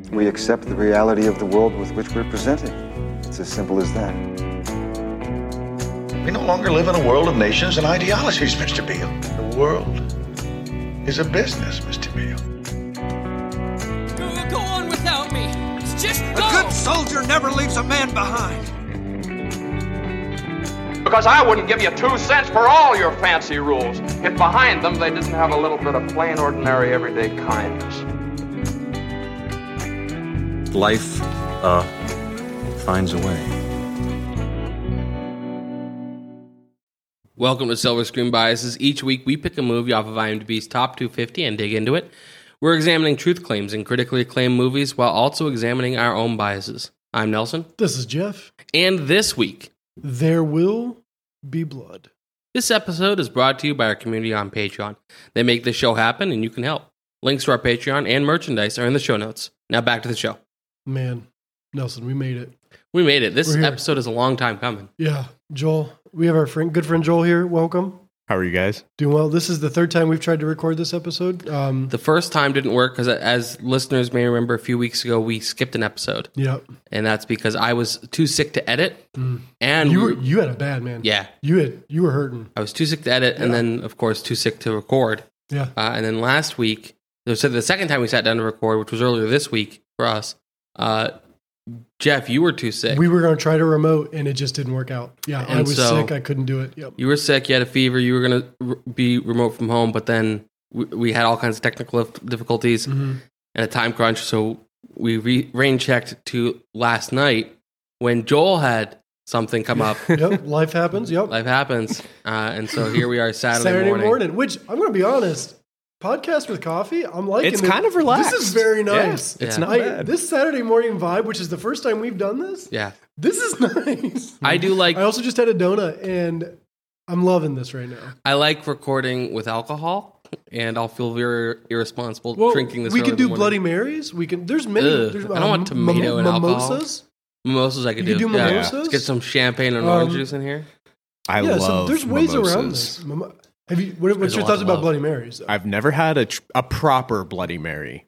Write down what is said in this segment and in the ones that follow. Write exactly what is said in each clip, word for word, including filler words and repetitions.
We accept the reality of the world with which we're presented. It's as simple as that. We no longer live in a world of nations and ideologies, Mister Beale. The world is a business, Mister Beale. Go, go on without me. Just go. A good soldier never leaves a man behind. Because I wouldn't give you two cents for all your fancy rules if behind them they didn't have a little bit of plain, ordinary, everyday kindness. Life, uh, finds a way. Welcome to Silver Screen Biases. Each week we pick a movie off of IMDb's top two fifty and dig into it. We're examining truth claims in critically acclaimed movies while also examining our own biases. I'm Nelson. This is Jeff. And this week, there will be blood. This episode is brought to you by our community on Patreon. They make this show happen and you can help. Links to our Patreon and merchandise are in the show notes. Now back to the show. Man, Nelson, we made it. We made it. This episode is a long time coming. Yeah. Joel, we have our friend, good friend Joel here. Welcome. How are you guys? Doing well. This is the third time we've tried to record this episode. Um, the first time didn't work because, as listeners may remember, a few weeks ago we skipped an episode. Yep. And that's because I was too sick to edit. Mm. And you were you had a bad man. Yeah. You had you were hurting. I was too sick to edit, yeah. And then of course too sick to record. Yeah. Uh, and then last week, so the second time we sat down to record, which was earlier this week for us. Uh, Jeff, you were too sick. We were going to try to remote, and it just didn't work out. Yeah, and I was so sick. I couldn't do it. Yep. You were sick. You had a fever. You were going to r- be remote from home, but then we, we had all kinds of technical difficulties mm-hmm. and a time crunch. So we re- rain checked to last night when Joel had something come up. Yep, life happens. Yep, life happens. Uh, and so here we are, Saturday, Saturday morning. morning. Which I'm going to be honest. Podcast with coffee, I'm liking it's it. kind of relaxed. This is very nice. Yeah, it's yeah. not I, bad. This Saturday morning vibe, which is the first time we've done this. Yeah, this is nice. I do like. I also just had a donut, and I'm loving this right now. I like recording with alcohol, and I'll feel very irresponsible well, drinking this. We can do morning. Bloody Marys. We can. There's many. Ugh, there's, I don't um, want tomato mim- and mimosas. alcohol. Mimosas, I could you do. do mimosas. Yeah. Let's get some champagne and orange um, juice in here. I yeah, love. So there's ways mimosas. around this. Mim- Have you? What, what's your thoughts about Bloody Marys? Though? I've never had a tr- a proper Bloody Mary.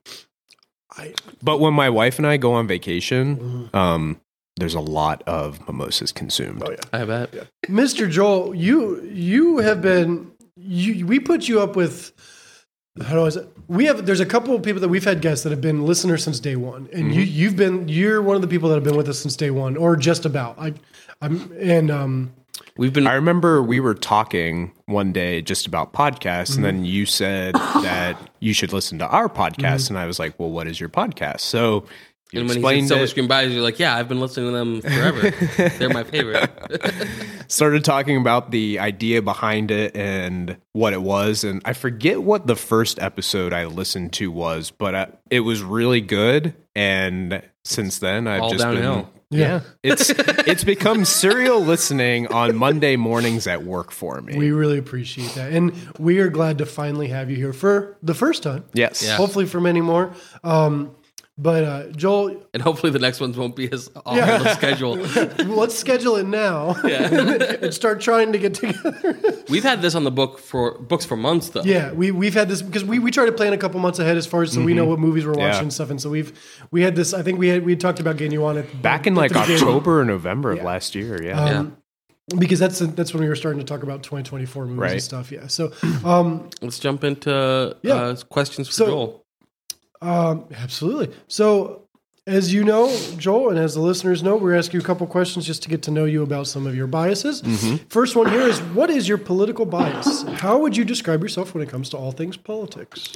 I, but when my wife and I go on vacation, mm-hmm. um, there's a lot of mimosas consumed. Oh yeah, I bet. Yeah. Mister Joel, you you have been you. We put you up with. How do I say? We have. There's a couple of people that we've had guests that have been listeners since day one, and mm-hmm. you you've been. You're one of the people that have been with us since day one, or just about. I, I'm and um. We've been. I remember we were talking one day just about podcasts, mm-hmm. and then you said that you should listen to our podcast, mm-hmm. and I was like, "Well, what is your podcast?" So you and when explained he said Silver it. Screen Biases, you're like, "Yeah, I've been listening to them forever. They're my favorite." Started talking about the idea behind it and what it was, and I forget what the first episode I listened to was, but I, it was really good. And since then, I've All just downhill. been. Yeah, it's it's become serial listening on Monday mornings at work for me. We really appreciate that, and we are glad to finally have you here for the first time. Yes, yeah. Hopefully for many more. Um, but uh, Joel, and hopefully the next ones won't be as awful yeah. to schedule. Let's schedule it now yeah. and start trying to get together. We've had this on the book for books for months, though. Yeah, we we've had this because we, we try to plan a couple months ahead as far as so mm-hmm. we know what movies we're watching yeah. and stuff. And so we've we had this. I think we had we had talked about getting you on it back in like October or November yeah. of last year. Yeah. Um, yeah. Because that's that's when we were starting to talk about twenty twenty-four movies right. and stuff. Yeah. So um, let's jump into yeah. uh, questions for so, Joel. Um, absolutely. So. As you know, Joel, and as the listeners know, we're asking you a couple questions just to get to know you about some of your biases. Mm-hmm. First one here is, what is your political bias? How would you describe yourself when it comes to all things politics?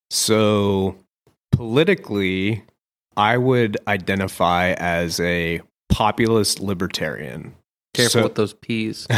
So, politically, I would identify as a populist libertarian. Careful so, with those P's.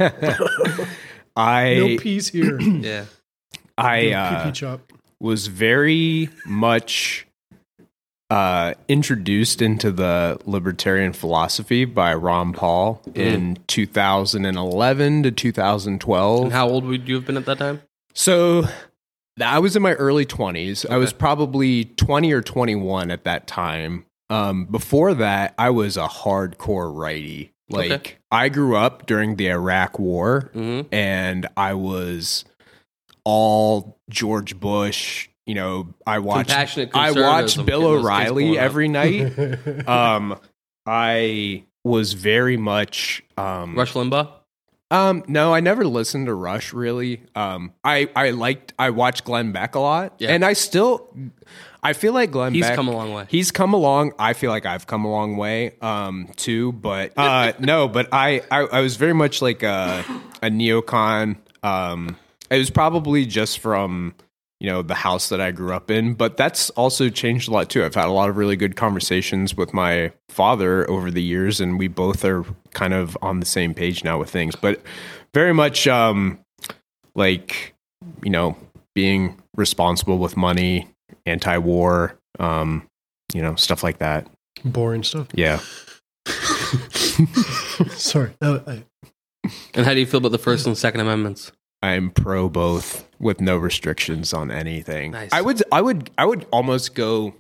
I No P's here. yeah. I uh, was very much... Uh, introduced into the libertarian philosophy by Ron Paul mm. in two thousand eleven to two thousand twelve. And how old would you have been at that time? So I was in my early twenties. Okay. I was probably twenty or twenty-one at that time. Um, before that, I was a hardcore righty. Like okay. I grew up during the Iraq War, mm-hmm. and I was all George Bush, you know, I watch Compassionate I watch conservatism, Bill getting those kids O'Reilly blown up. every night. um, I was very much um, Rush Limbaugh. Um, no, I never listened to Rush really. Um, I I liked I watched Glenn Beck a lot, Yeah. and I still I feel like Glenn He's Beck, come a long way. He's come along. I feel like I've come a long way, um, too. But uh, no, but I, I I was very much like a a neocon. Um, it was probably just from, you know, the house that I grew up in, but that's also changed a lot too. I've had a lot of really good conversations with my father over the years, and we both are kind of on the same page now with things, but very much um, like, you know, being responsible with money, anti-war, um, you know, stuff like that. Boring stuff. Yeah. Sorry. Uh, I, And how do you feel about the First and Second Amendments? I'm pro both with no restrictions on anything. Nice. I would I would I would almost go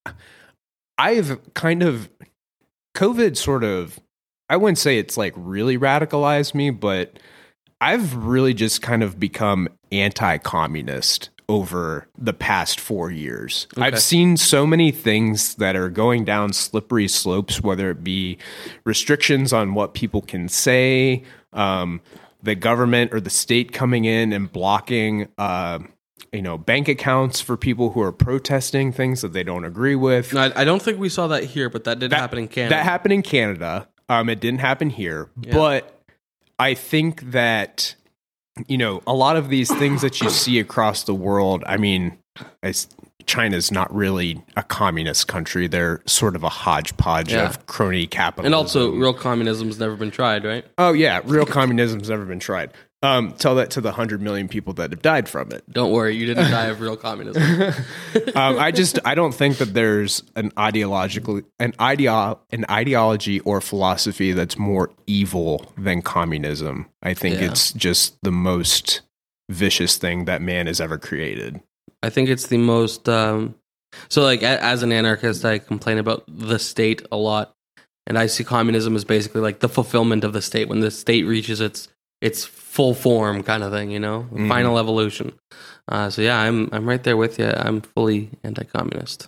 I've kind of COVID sort of I wouldn't say it's like really radicalized me, but I've really just kind of become anti-communist over the past four years. Okay. I've seen so many things that are going down slippery slopes, whether it be restrictions on what people can say, um, the government or the state coming in and blocking, uh, you know, bank accounts for people who are protesting things that they don't agree with. No, I, I don't think we saw that here, but that did That- happen in Canada. That happened in Canada. Um, it didn't happen here, Yeah. but I think that, you know, a lot of these things that you see across the world, I mean, it's, China's not really a communist country. They're sort of a hodgepodge Yeah. of crony capitalism. And also, real communism's never been tried, right? oh yeah, real communism's never been tried. Um, tell that to the hundred million people that have died from it. Don't worry, you didn't die of real communism. um, I just I don't think that there's an ideological an ideo an ideology or philosophy that's more evil than communism. I think Yeah. it's just the most vicious thing that man has ever created. I think it's the most. Um, so, like, a, as an anarchist, I complain about the state a lot, and I see communism as basically like the fulfillment of the state when the state reaches its its full form, kind of thing. You know, Mhm. final evolution. Uh, so yeah, I'm I'm right there with you. I'm fully anti-communist.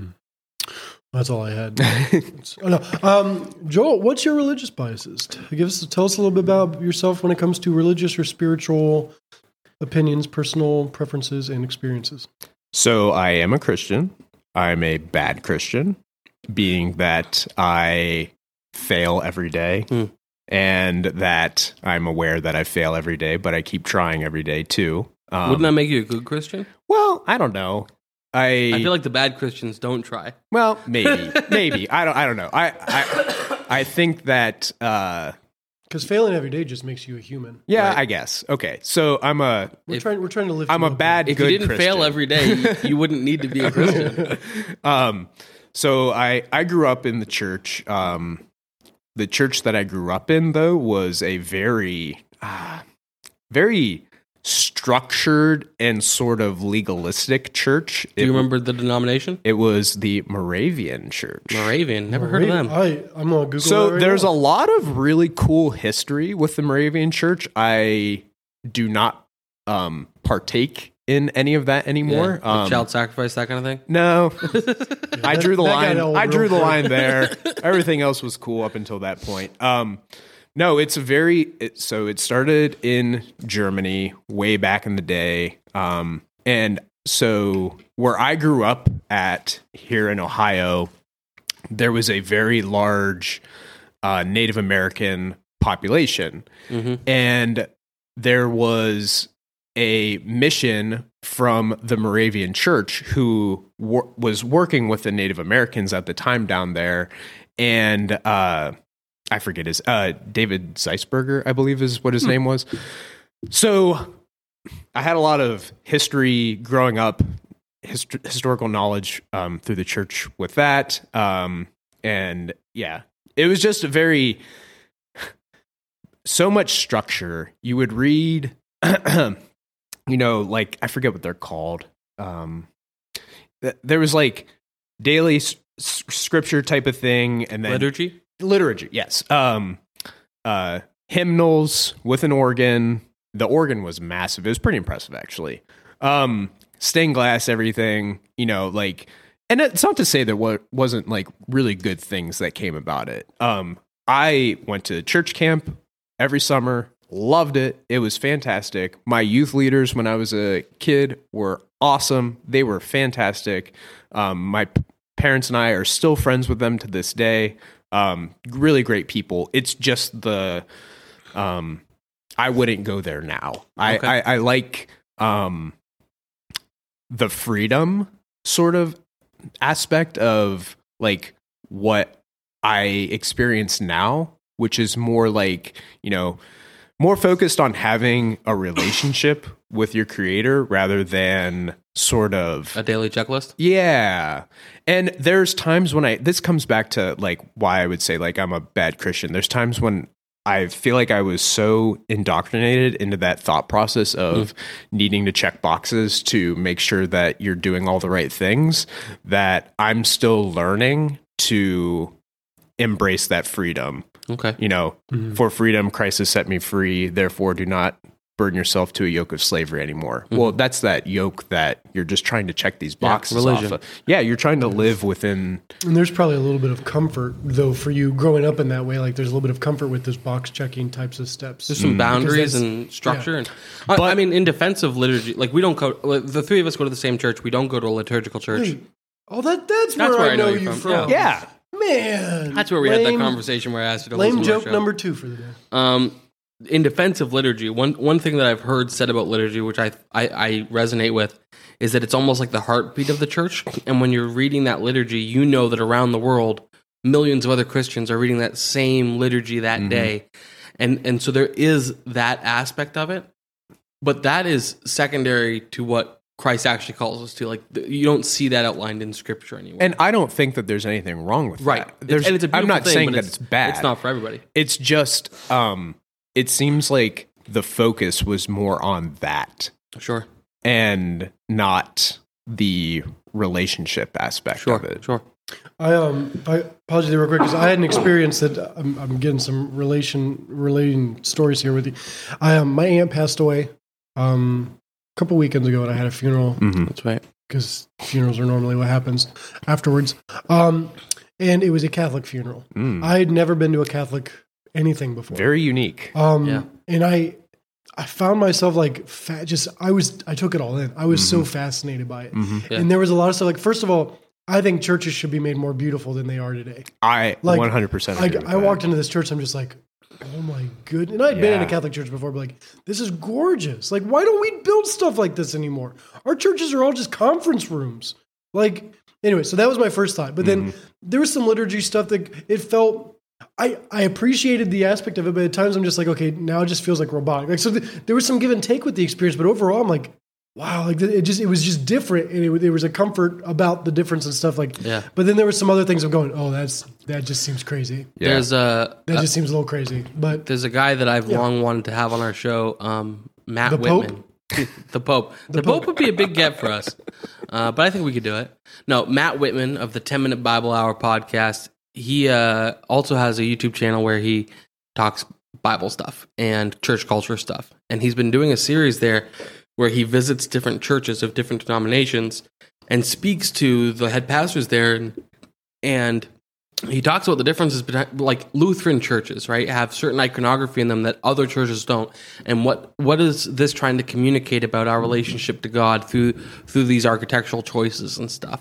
that's all I had. Oh, no. um, Joel, what's your religious biases? Give us, tell us a little bit about yourself when it comes to religious or spiritual opinions, personal preferences, and experiences. So I am a Christian. I'm a bad Christian, being that I fail every day. Hmm. And that I'm aware that I fail every day, but I keep trying every day too. Um, Wouldn't that make you a good Christian? well, I don't know. I, I feel like the bad Christians don't try. well, maybe, maybe I don't. I don't know. I I, I think that. Uh, Because failing every day just makes you a human. yeah, Right. I guess. Okay, so I'm a We're If- trying. We're trying to lift. I'm you a up bad If good you didn't fail Christian. every day, you, you wouldn't need to be a Christian. um, so I I grew up in the church. Um, the church that I grew up in, though, was a very, uh, very structured and sort of legalistic church. Do you It- remember the denomination? It was the Moravian Church. Moravian. Never heard of them. I, I'm gonna Google. So that right there's now. a lot of really cool history with the Moravian Church. I do not um, partake in any of that anymore. Yeah, like Um, child sacrifice, that kind of thing. No, I drew the that got line. old I drew real the quick. line there. Everything else was cool up until that point. Um, no, it's a very it, so it started in Germany way back in the day, um, and so where I grew up at here in Ohio, there was a very large uh, Native American population, Mhm. and there was a mission from the Moravian Church who wor- was working with the Native Americans at the time down there. And uh, I forget his, uh, David Zeisberger, I believe is what his Hmm. name was. So I had a lot of history growing up, hist- historical knowledge um, through the church with that. Um, and yeah, it was just a very, so much structure. You would read, you know, like, I forget what they're called. Um, th- there was like daily s- s- scripture type of thing. And then Liturgy? liturgy. Yes. Um, uh, hymnals with an organ. The organ was massive. It was pretty impressive, actually. Um, stained glass, everything, you know, like, and it's not to say there wa- wasn't like really good things that came about it. Um, I went to church camp every summer, loved it. It was fantastic. My youth leaders when I was a kid were awesome. They were fantastic. Um, my p- parents and I are still friends with them to this day. Um, really great people. It's just the, um, I wouldn't go there now. I, Okay. I, I like, um, the freedom sort of aspect of like what I experience now, which is more like, you know, more focused on having a relationship with your creator rather than sort of A daily checklist. yeah. And there's times when I, this comes back to like why I would say like I'm a bad Christian. There's times when I feel like I was so indoctrinated into that thought process of mm. needing to check boxes to make sure that you're doing all the right things that I'm still learning to embrace that freedom. Okay. You know, mm-hmm. for freedom, Christ has set me free. Therefore, do not burden yourself to a yoke of slavery anymore. Mm-hmm. Well, that's that yoke that you're just trying to check these boxes yeah, religion. off of. Yeah, you're trying to live within. And there's probably a little bit of comfort, though, for you growing up in that way. Like, there's a little bit of comfort with those box checking types of steps. There's some mm. boundaries and structure. Yeah. And I, but, I mean, in defense of liturgy, like we don't go. The three of us go to the same church. We don't go to a liturgical church. Hey, oh, that that's, that's where, where I know, know you from. from. Yeah. yeah. Man, that's where we lame, had that conversation where I asked you to lame listen joke to our show. number two for the day. Um, in defense of liturgy, one one thing that I've heard said about liturgy, which I, I I resonate with, is that it's almost like the heartbeat of the church. And when you're reading that liturgy, you know that around the world, millions of other Christians are reading that same liturgy that mm-hmm. day, and and so there is that aspect of it, but that is secondary to what Christ actually calls us to. Like, you don't see that outlined in Scripture anywhere. And I don't think that there's anything wrong with right. that. There's, and it's a I'm not thing, saying that it's, it's bad. It's not for everybody. It's just, um, it seems like the focus was more on that. Sure. And not the relationship aspect sure, of it. Sure. I um I apologize real quick because I had an experience that I'm, I'm getting some relation relating stories here with you. I um my aunt passed away um a couple weekends ago, and I had a funeral. Mm-hmm. That's right, because funerals are normally what happens afterwards. Um, and it was a Catholic funeral. Mm. I had never been to a Catholic anything before. Very unique. Um, yeah. and I I found myself like fa- just I was I took it all in. I was mm-hmm. so fascinated by it, mm-hmm. yeah. and there was a lot of stuff. Like, first of all, I think churches should be made more beautiful than they are today. I like, one hundred percent I, agree with I that. walked into this church, I'm just like, oh my goodness. And I'd Yeah. been in a Catholic church before, but like, this is gorgeous. Like, why don't we build stuff like this anymore? Our churches are all just conference rooms. Like, anyway, so that was my first thought. But then Mm-hmm. there was some liturgy stuff that it felt, I, I appreciated the aspect of it, but at times I'm just like, okay, now it just feels like robotic. Like, so th- there was some give and take with the experience, but overall I'm like, wow, like it just, it was just different. And it, there was a comfort about the difference and stuff like, yeah. But then there were some other things of going, oh, that's, that just seems crazy. Yeah. There's a, That a just seems a little crazy, but there's a guy that I've Yeah. long wanted to have on our show, um, Matt The Pope? Whitman. the Pope. The, The Pope. Pope. would be a big get for us, uh, but I think we could do it. No, Matt Whitman of the ten minute Bible Hour podcast. He uh, also has a YouTube channel where he talks Bible stuff and church culture stuff, and he's been doing a series there where he visits different churches of different denominations and speaks to the head pastors there, and, and he talks about the differences between, like, Lutheran churches, right, have certain iconography in them that other churches don't, and what what is this trying to communicate about our relationship to God through through these architectural choices and stuff.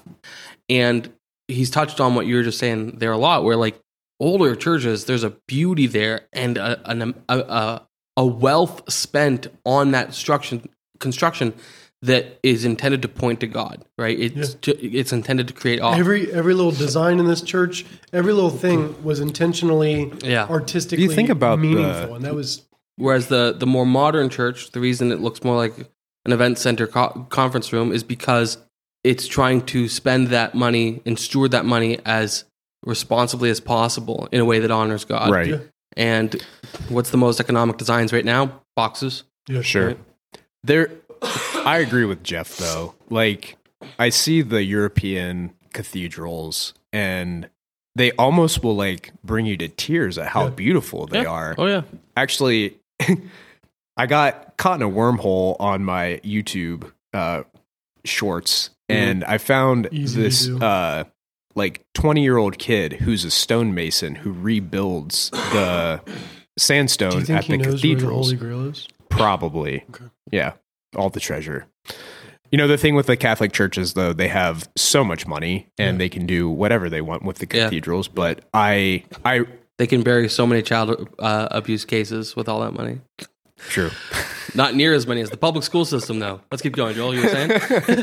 And he's touched on what you were just saying there a lot, where, like, older churches, there's a beauty there and a an, a, a, a wealth spent on that structure, construction that is intended to point to God, right? It's Yeah. ju- it's intended to create awe. every every little design in this church, every little thing was intentionally, Yeah. artistically You think about meaningful, the- and that was Whereas the the more modern church, the reason it looks more like an event center co- conference room is because it's trying to spend that money and steward that money as responsibly as possible in a way that honors God. Right. Yeah. And what's the most economic designs right now? Boxes. yeah, Sure. Right. There, I agree with Jeff though. Like, I see the European cathedrals, and they almost will like bring you to tears at how Yeah. beautiful they Yeah. are. Oh yeah. Actually, I got caught in a wormhole on my YouTube uh, shorts, and I found Easy this to do. uh, like twenty year old kid who's a stonemason who rebuilds the Do you sandstone think at he the knows where the cathedrals. Holy Grail is? Probably, Okay. yeah, all the treasure. You know, the thing with the Catholic churches, though, they have so much money and Yeah. they can do whatever they want with the Yeah. cathedrals. But I, I, They can bury so many child uh, abuse cases with all that money. true. Not near as many as the public school system, though. Let's keep going, Joel. You were saying?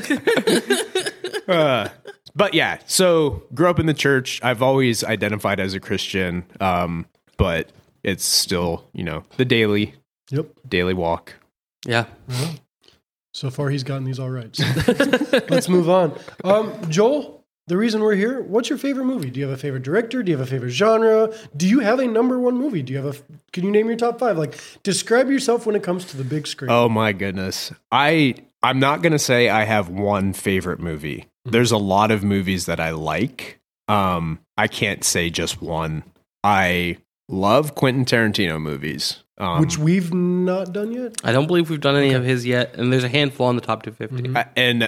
Uh, but yeah, so grew up in the church. I've always identified as a Christian, um, but it's still, you know, the daily, Yep. daily walk. Yeah. Well, so far, he's gotten these all right. So let's move on. Um, Joel, the reason we're here, what's your favorite movie? Do you have a favorite director? Do you have a favorite genre? Do you have a number one movie? Do you have a, can you name your top five? Like, describe yourself when it comes to the big screen. Oh my goodness. I, I'm not going to say I have one favorite movie. There's a lot of movies that I like. Um, I can't say just one. I love Quentin Tarantino movies. Um, Which we've not done yet. I don't believe we've done any of his yet, and there's a handful on the top two fifty. Mm-hmm. I- and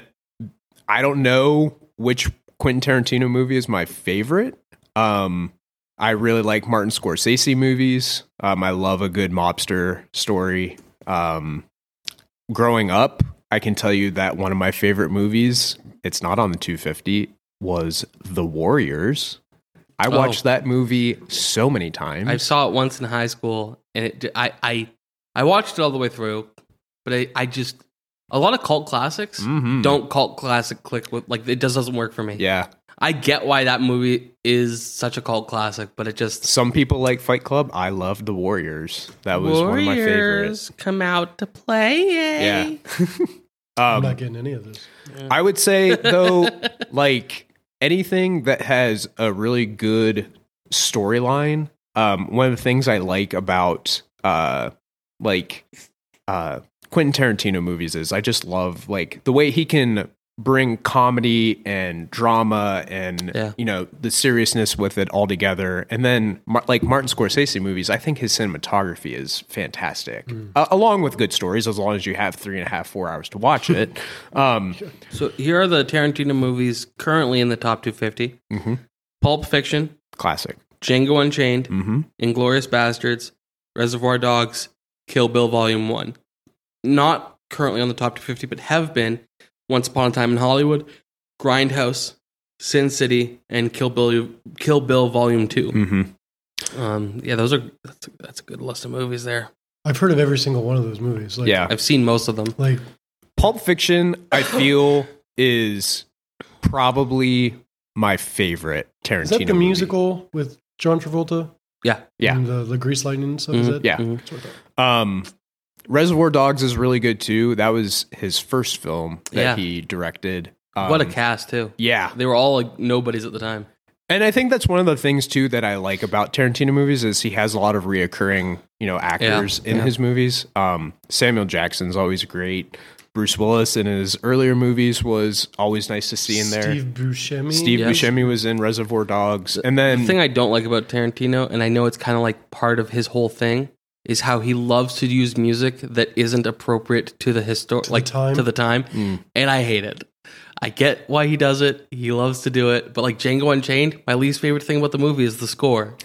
I don't know which Quentin Tarantino movie is my favorite. Um, I really like Martin Scorsese movies. Um, I love a good mobster story. Um, growing up, I can tell you that one of my favorite movies, it's not on the two fifty, was The Warriors. I Oh. watched that movie so many times. I saw it once in high school, and it, I, I, I watched it all the way through, but I, I just a lot of cult classics Mhm. don't cult classic click with like it just doesn't work for me. Yeah. I get why that movie is such a cult classic, but it just Some people like Fight Club. I loved The Warriors. That was one of my favorites. Warriors come out to play. Yeah. I'm um, not getting any of this. I would say though, like anything that has a really good storyline. Um, one of the things I like about uh, like uh, Quentin Tarantino movies is I just love like the way he can bring comedy and drama and Yeah. you know the seriousness with it all together. And then Mar- like Martin Scorsese movies, I think his cinematography is fantastic, uh, along with good stories. As long as you have three and a half, four hours to watch it. Um, So here are the Tarantino movies currently in the top two fifty: Mhm. Pulp Fiction, classic. Django Unchained, Mm-hmm. Inglourious Bastards, Reservoir Dogs, Kill Bill Volume One. Not currently on the top two fifty, but have been Once Upon a Time in Hollywood, Grindhouse, Sin City, and Kill Bill Kill Bill Volume Two. Mm-hmm. Um, yeah, those are that's a, that's a good list of movies there. I've heard of every single one of those movies. Like, Yeah. I've seen most of them. Like, Pulp Fiction, I feel, is probably my favorite Tarantino is that the movie. musical with John Travolta? Yeah, Yeah. And the, the Grease Lightning stuff? Is Mhm. that? Yeah. Mhm. That's what I thought. Um, Reservoir Dogs is really good too. That was his first film that Yeah. he directed. Um, What a cast too. Yeah. They were all like nobodies at the time. And I think that's one of the things too that I like about Tarantino movies is he has a lot of reoccurring, you know, actors Yeah, in yeah. his movies. Um, Samuel Jackson's always great. Bruce Willis in his earlier movies was always nice to see in there. Steve Buscemi. Steve Yeah. Buscemi was in Reservoir Dogs, and then The thing I don't like about Tarantino, and I know it's kind of like part of his whole thing, is how he loves to use music that isn't appropriate to the histor- like time. to the time, Mm. and I hate it. I get why he does it. He loves to do it, but like Django Unchained, my least favorite thing about the movie is the score.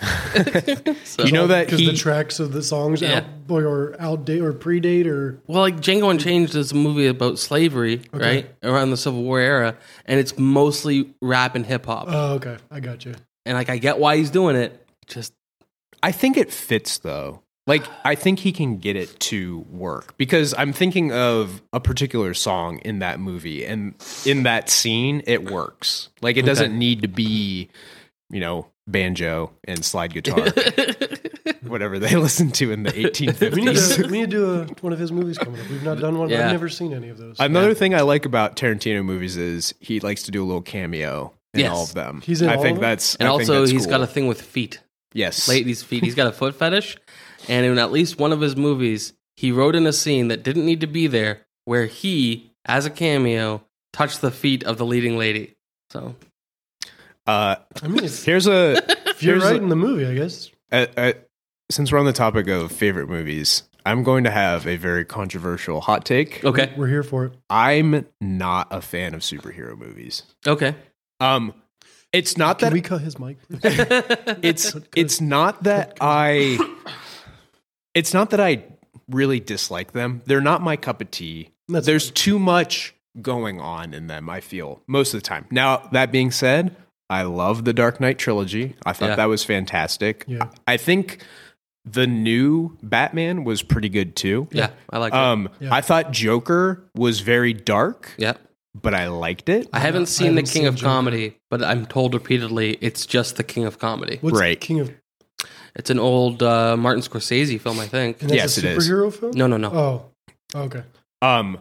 So- you know that Because he the tracks of the songs Yeah. out, or outdate or predate or Well, like Django Unchained is a movie about slavery, right, around the Civil War era, and it's mostly rap and hip hop. oh, okay, I got you. and like I get why he's doing it, just I think it fits though. Like I think he can get it to work because I'm thinking of a particular song in that movie and in that scene it works. Like it doesn't Okay. need to be, you know, banjo and slide guitar, whatever they listened to in the eighteen We need fifties. to we need to do a, one of his movies coming up. We've not done one. Yeah. I've never seen any of those. Another thing I like about Tarantino movies is he likes to do a little cameo in Yes. all of them. He's in I all think of them? that's and I think also that's he's cool. got a thing with feet. yes. Ladies' feet. He's got a foot fetish, and in at least one of his movies, he wrote in a scene that didn't need to be there, where he, as a cameo, touched the feet of the leading lady. So Uh, I mean, it's, here's a if you're here's right a- in the movie, I guess. uh, uh, since we're on the topic of favorite movies, I'm going to have a very controversial hot take. Okay. We're here for it. I'm not a fan of superhero movies. Okay. Um, it's not Can that we cut his mic? it's it's not that I it's not that I really dislike them. They're not my cup of tea. That's There's fine. too much going on in them, I feel, most of the time. Now, that being said, I love the Dark Knight trilogy. I thought Yeah. that was fantastic. Yeah. I think the new Batman was pretty good too. Yeah, I like it. Um, Yeah. I thought Joker was very dark, Yeah. but I liked it. I haven't seen haven't The King seen of Joker. Comedy, but I'm told repeatedly it's just The King of Comedy. What's Right. King of? It's an old uh, Martin Scorsese film, I think. And that's Yes, a it is. superhero film. No, no, no. Oh, okay. Um,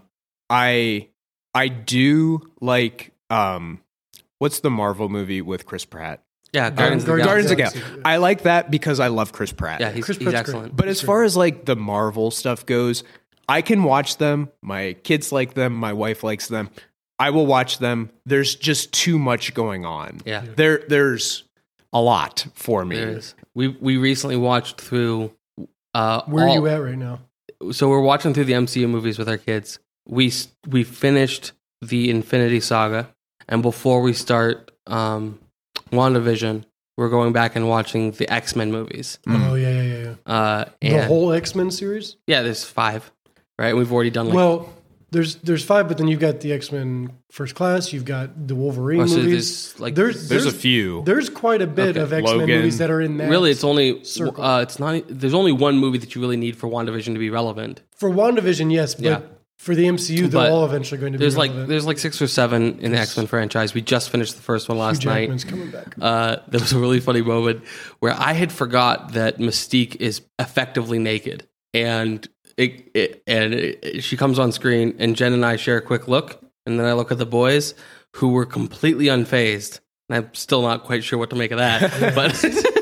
I I do like um, what's the Marvel movie with Chris Pratt? Yeah, Guardians of the Guardians Guardians of the Galaxy. Galaxy. I like that because I love Chris Pratt. Yeah, he's, Chris he's Pratt's excellent. But as far as like the Marvel stuff goes, I can watch them. My kids like them. My wife likes them. I will watch them. There's just too much going on. Yeah. There there's a lot for me. There is. We we recently watched through. Uh, Where are all- you at right now? So we're watching through the M C U movies with our kids. We s- we finished the Infinity Saga, and before we start um, WandaVision, we're going back and watching the X-Men movies. Oh yeah, yeah, yeah. yeah. Uh, The and whole X-Men series. yeah, there's five, right? We've already done like Well, there's there's five, but then you've got the X-Men First Class. You've got the Wolverine Oh, so movies. there's, like- there's, There's a few. There's quite a bit Okay. of X-Men Logan. movies that are in that. really, it's only circle. uh, it's not. There's only one movie that you really need for WandaVision to be relevant. For WandaVision, yes, but Yeah. for the M C U, they're But all eventually going to be There's like relevant. there's like six or seven in the X Men franchise. We just finished the first one Hugh last night. Jackman's coming back. Uh, there was a really funny moment where I had forgot that Mystique is effectively naked, and it, it and it, she comes on screen, and Jen and I share a quick look, and then I look at the boys who were completely unfazed, and I'm still not quite sure what to make of that, but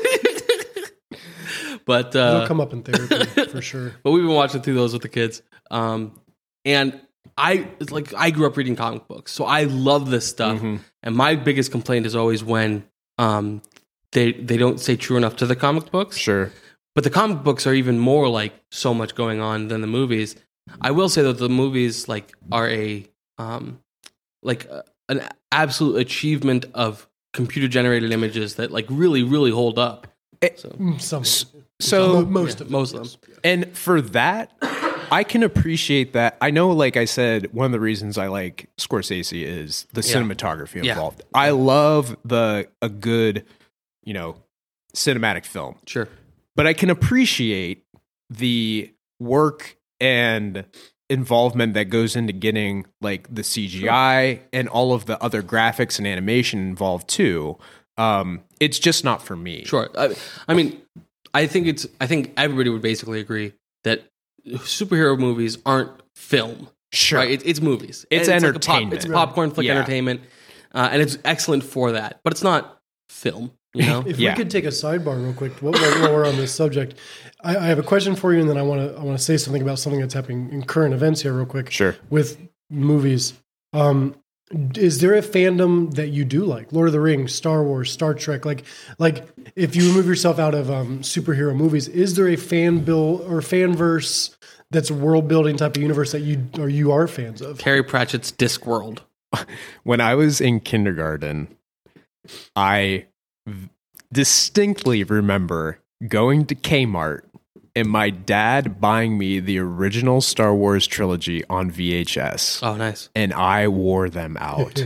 but uh, It'll come up in therapy for sure. but we've been watching through those with the kids. Um, and I it's like I grew up reading comic books, so I love this stuff. Mm-hmm. And my biggest complaint is always when um, they they don't stay true enough to the comic books. Sure. But the comic books are even more like so much going on than the movies. I will say that the movies like are a um, like a, an absolute achievement of computer generated images that like really really hold up. So Mm, Some, So mo- most yeah, of most of them. And for that, I can appreciate that. I know, like I said, one of the reasons I like Scorsese is the Yeah. cinematography Yeah. involved. I love the a good, you know, cinematic film. Sure. But I can appreciate the work and involvement that goes into getting like the C G I and all of the other graphics and animation involved too. Um, it's just not for me. Sure. I, I mean, I think it's. I think everybody would basically agree that superhero movies aren't film. Sure. Right? It, it's movies. It's And like a entertainment. pop, it's popcorn flick Yeah. entertainment, uh, and it's excellent for that. But it's not film. You know. If Yeah. we could take a sidebar real quick while, while we're on this subject, I, I have a question for you, and then I want to I want to say something about something that's happening in current events here, real quick. Sure. With movies, um, is there a fandom that you do like? Lord of the Rings, Star Wars, Star Trek. Like, like if you remove yourself out of um, superhero movies, is there a fan bill or fanverse that's a world building type of universe that you or you are fans of? Terry Pratchett's Discworld. When I was in kindergarten, I v- distinctly remember going to Kmart and my dad buying me the original Star Wars trilogy on V H S. Oh, nice. And I wore them out.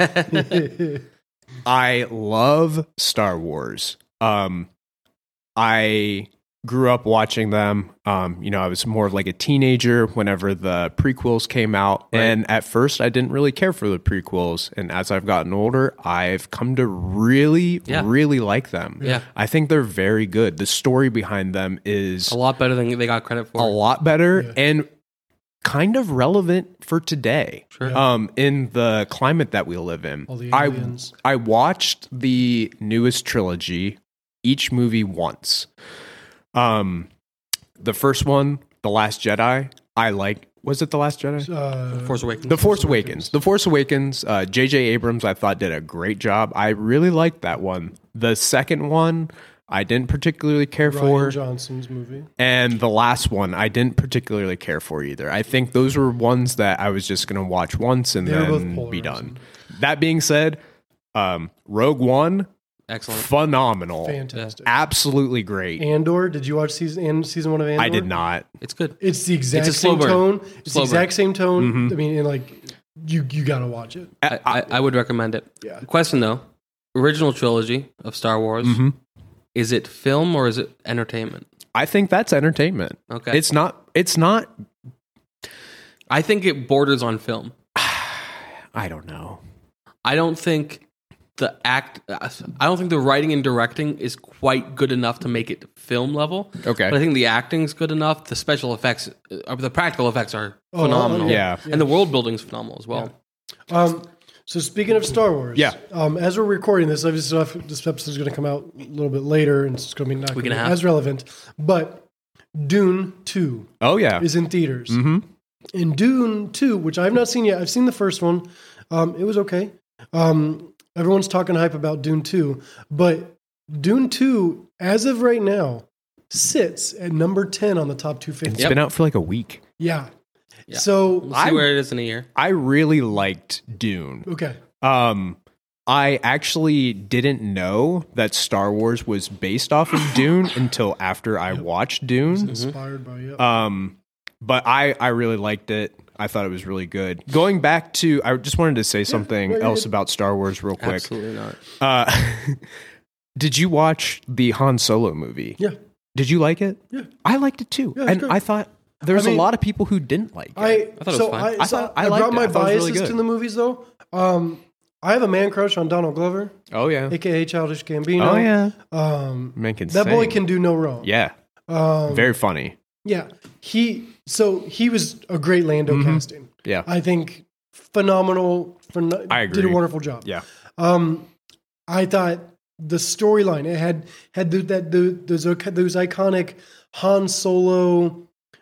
I love Star Wars. Um, I grew up watching them. Um, you know, I was more of like a teenager whenever the prequels came out. Right. And at first, I didn't really care for the prequels. And as I've gotten older, I've come to really, Yeah. really like them. Yeah. I think they're very good. The story behind them is A lot better than they got credit for. a lot better and kind of relevant for today. Sure. Um, in the climate that we live in. All the I aliens. I watched the newest trilogy, each movie once. Um, the first one, The Last Jedi, I like. Was it The Last Jedi? Uh, Force Awakens. The Force Awakens. The Force Awakens. Uh, J J Abrams, I thought, did a great job. I really liked that one. The second one, I didn't particularly care Ryan for. Johnson's movie. And the last one, I didn't particularly care for either. I think those were ones that I was just going to watch once and They were both then be polarizing. done. That being said, um, Rogue One, Excellent. phenomenal. Fantastic. Absolutely great. Andor, did you watch season and season one of Andor? I did not. It's good. It's the exact It's a slow same burn. tone. It's Slow the exact burn. same tone. Mm-hmm. I mean, and like you, you got to watch it. I, I, I would recommend it. Yeah. Question though, original trilogy of Star Wars, Mm-hmm. is it film or is it entertainment? I think that's entertainment. Okay. It's not, it's not, I think it borders on film. I don't know. I don't think the act. I don't think the writing and directing is quite good enough to make it film level. Okay. but I think the acting's good enough. The special effects, uh, the practical effects are Oh, phenomenal. yeah. and the world building's phenomenal as well. Um, so speaking of Star Wars, Yeah. Um, as we're recording this, obviously stuff- this episode is going to come out a little bit later, and it's going to be not Week gonna and a be half. as relevant. But Dune Two Oh, yeah. is in theaters. Mm-hmm. In Dune Two, which I've not seen yet, I've seen the first one. Um, it was okay. Um, everyone's talking hype about Dune Two, but Dune Two, as of right now, sits at number ten on the top two fifty. It's Yep. been out for like a week. Yeah. Yeah. So We'll see I- where it is in a year. I really liked Dune. okay. Um, I actually didn't know that Star Wars was based off of Dune until after I watched Dune. Inspired by it. Um, but I, I really liked it. I thought it was really good. Going back to, I just wanted to say something yeah, yeah, else yeah. about Star Wars real quick. Absolutely not. Uh, did you watch the Han Solo movie? Yeah. Did you like it? Yeah. I liked it too. Yeah, it's and great. I thought there was I mean, a lot of people who didn't like it. I, I thought it was so fine. I, I so thought- I I liked brought it. my I thought it was biases really good. to the movies though. Um, I have a man crush on Donald Glover, oh, yeah. aka Childish Gambino. Oh, yeah. Um, Man can that boy sing. can do no wrong. Yeah. Um, Very funny. yeah. He so he was a great Lando Mm-hmm. casting. Yeah. I think phenomenal. Phen- I Did a agree. wonderful job. Yeah. Um, I thought the storyline it had had the, that the, those those iconic Han Solo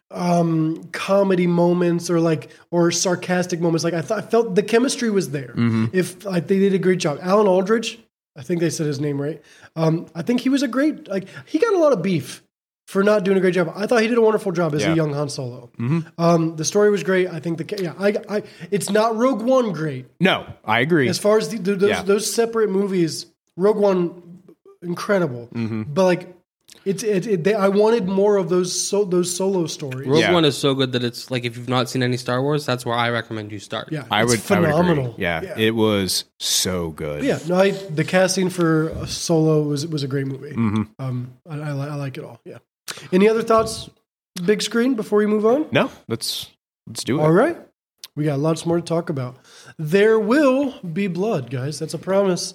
um comedy moments or like or sarcastic moments. Like I thought, I felt the chemistry was there. Mm-hmm. If like they did a great job, Alan Aldridge, I think they said his name right. Um, I think he was a great like he got a lot of beef for not doing a great job. I thought he did a wonderful job as Yeah. a young Han Solo. Um, the story was great. I think the yeah, I, I it's not Rogue One great. No, I agree. As far as the, the, those Yeah. those separate movies, Rogue One, incredible. Mm-hmm. But like, it's it, it they, I wanted more of those so, those solo stories. Rogue Yeah. One is so good that it's like if you've not seen any Star Wars, that's where I recommend you start. Yeah, I it's would, phenomenal. I would agree. Yeah, it was so good. yeah, no, I, the casting for uh, Solo was was a great movie. Mm-hmm. Um, I, I, li- I like it all. Yeah. Any other thoughts, big screen, before we move on? No, let's let's do it. All right. We got lots more to talk about. There will be blood, guys. That's a promise.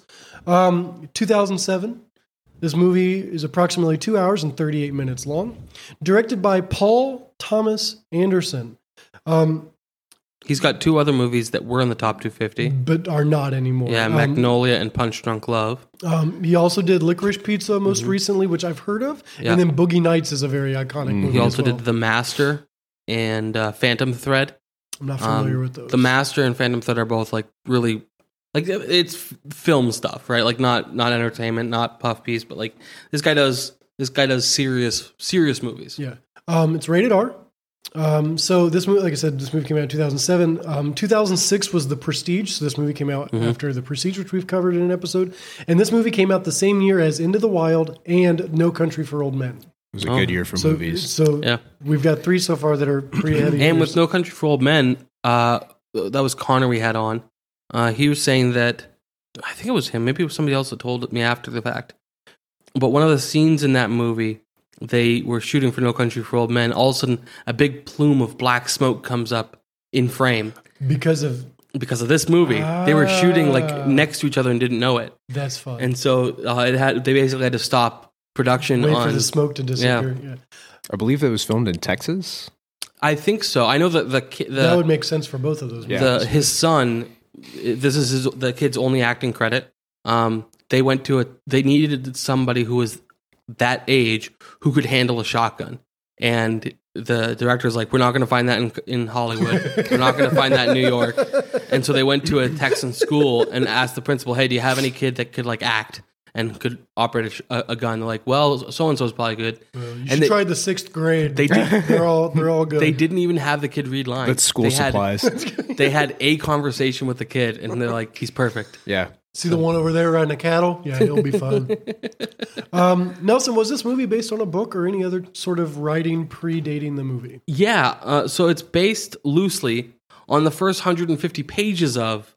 Um, two thousand seven. This movie is approximately two hours and thirty-eight minutes long. Directed by Paul Thomas Anderson, um, He's got two other movies that were in the top two fifty. but are not anymore. Yeah, Um, Magnolia and Punch Drunk Love. um, he also did Licorice Pizza most recently, which I've heard of. Mm-hmm. Yeah. And then Boogie Nights is a very iconic movie He also as well. did The Master and uh, Phantom Thread. I'm not familiar Um, with those. The Master and Phantom Thread are both like really like it's f- film stuff, right? Like not not entertainment, not puff piece, but like this guy does this guy does serious serious movies. Yeah. Um, it's rated R. Um, so this movie, like I said, this movie came out in two thousand seven. Um, two thousand six was The Prestige. So this movie came out Mm-hmm. after The Prestige, which we've covered in an episode. And this movie came out the same year as Into the Wild and No Country for Old Men. It was a Oh. good year for So, movies. so Yeah. we've got three so far that are pretty heavy. And years. with No Country for Old Men, uh, that was Connor we had on. Uh, he was saying that I think it was him. Maybe it was somebody else that told me after the fact. But one of the scenes in that movie, they were shooting for No Country for Old Men. All of a sudden, a big plume of black smoke comes up in frame because of because of this movie. They were shooting Ah. like next to each other and didn't know it, that's fun. and so uh, it had. They basically had to stop production Wait on. for the smoke to disappear. Yeah. I believe it was filmed in Texas. I think so. I know that the ki- the that would make sense for both of those. Yeah. movies. the his son, this is his, the kid's only acting credit. Um, they went to a. They needed somebody who was that age who could handle a shotgun, and the director's like, "We're not going to find that in in Hollywood. We're not going to find that in New York." And so they went to a Texan school and asked the principal, "Hey, do you have any kid that could like act?" and could operate a, a gun. They're like, well, so and so is probably good. Well, you and should they, try the sixth grade. They did. they're all they're all good. They didn't even have the kid read lines. That's school they supplies. Had, they had a conversation with the kid, and they're like, he's perfect. Yeah. See the one over there riding the cattle? Yeah, he'll be fun. um, Nelson, was this movie based on a book or any other sort of writing predating the movie? Yeah, uh, so it's based loosely on the first one hundred fifty pages of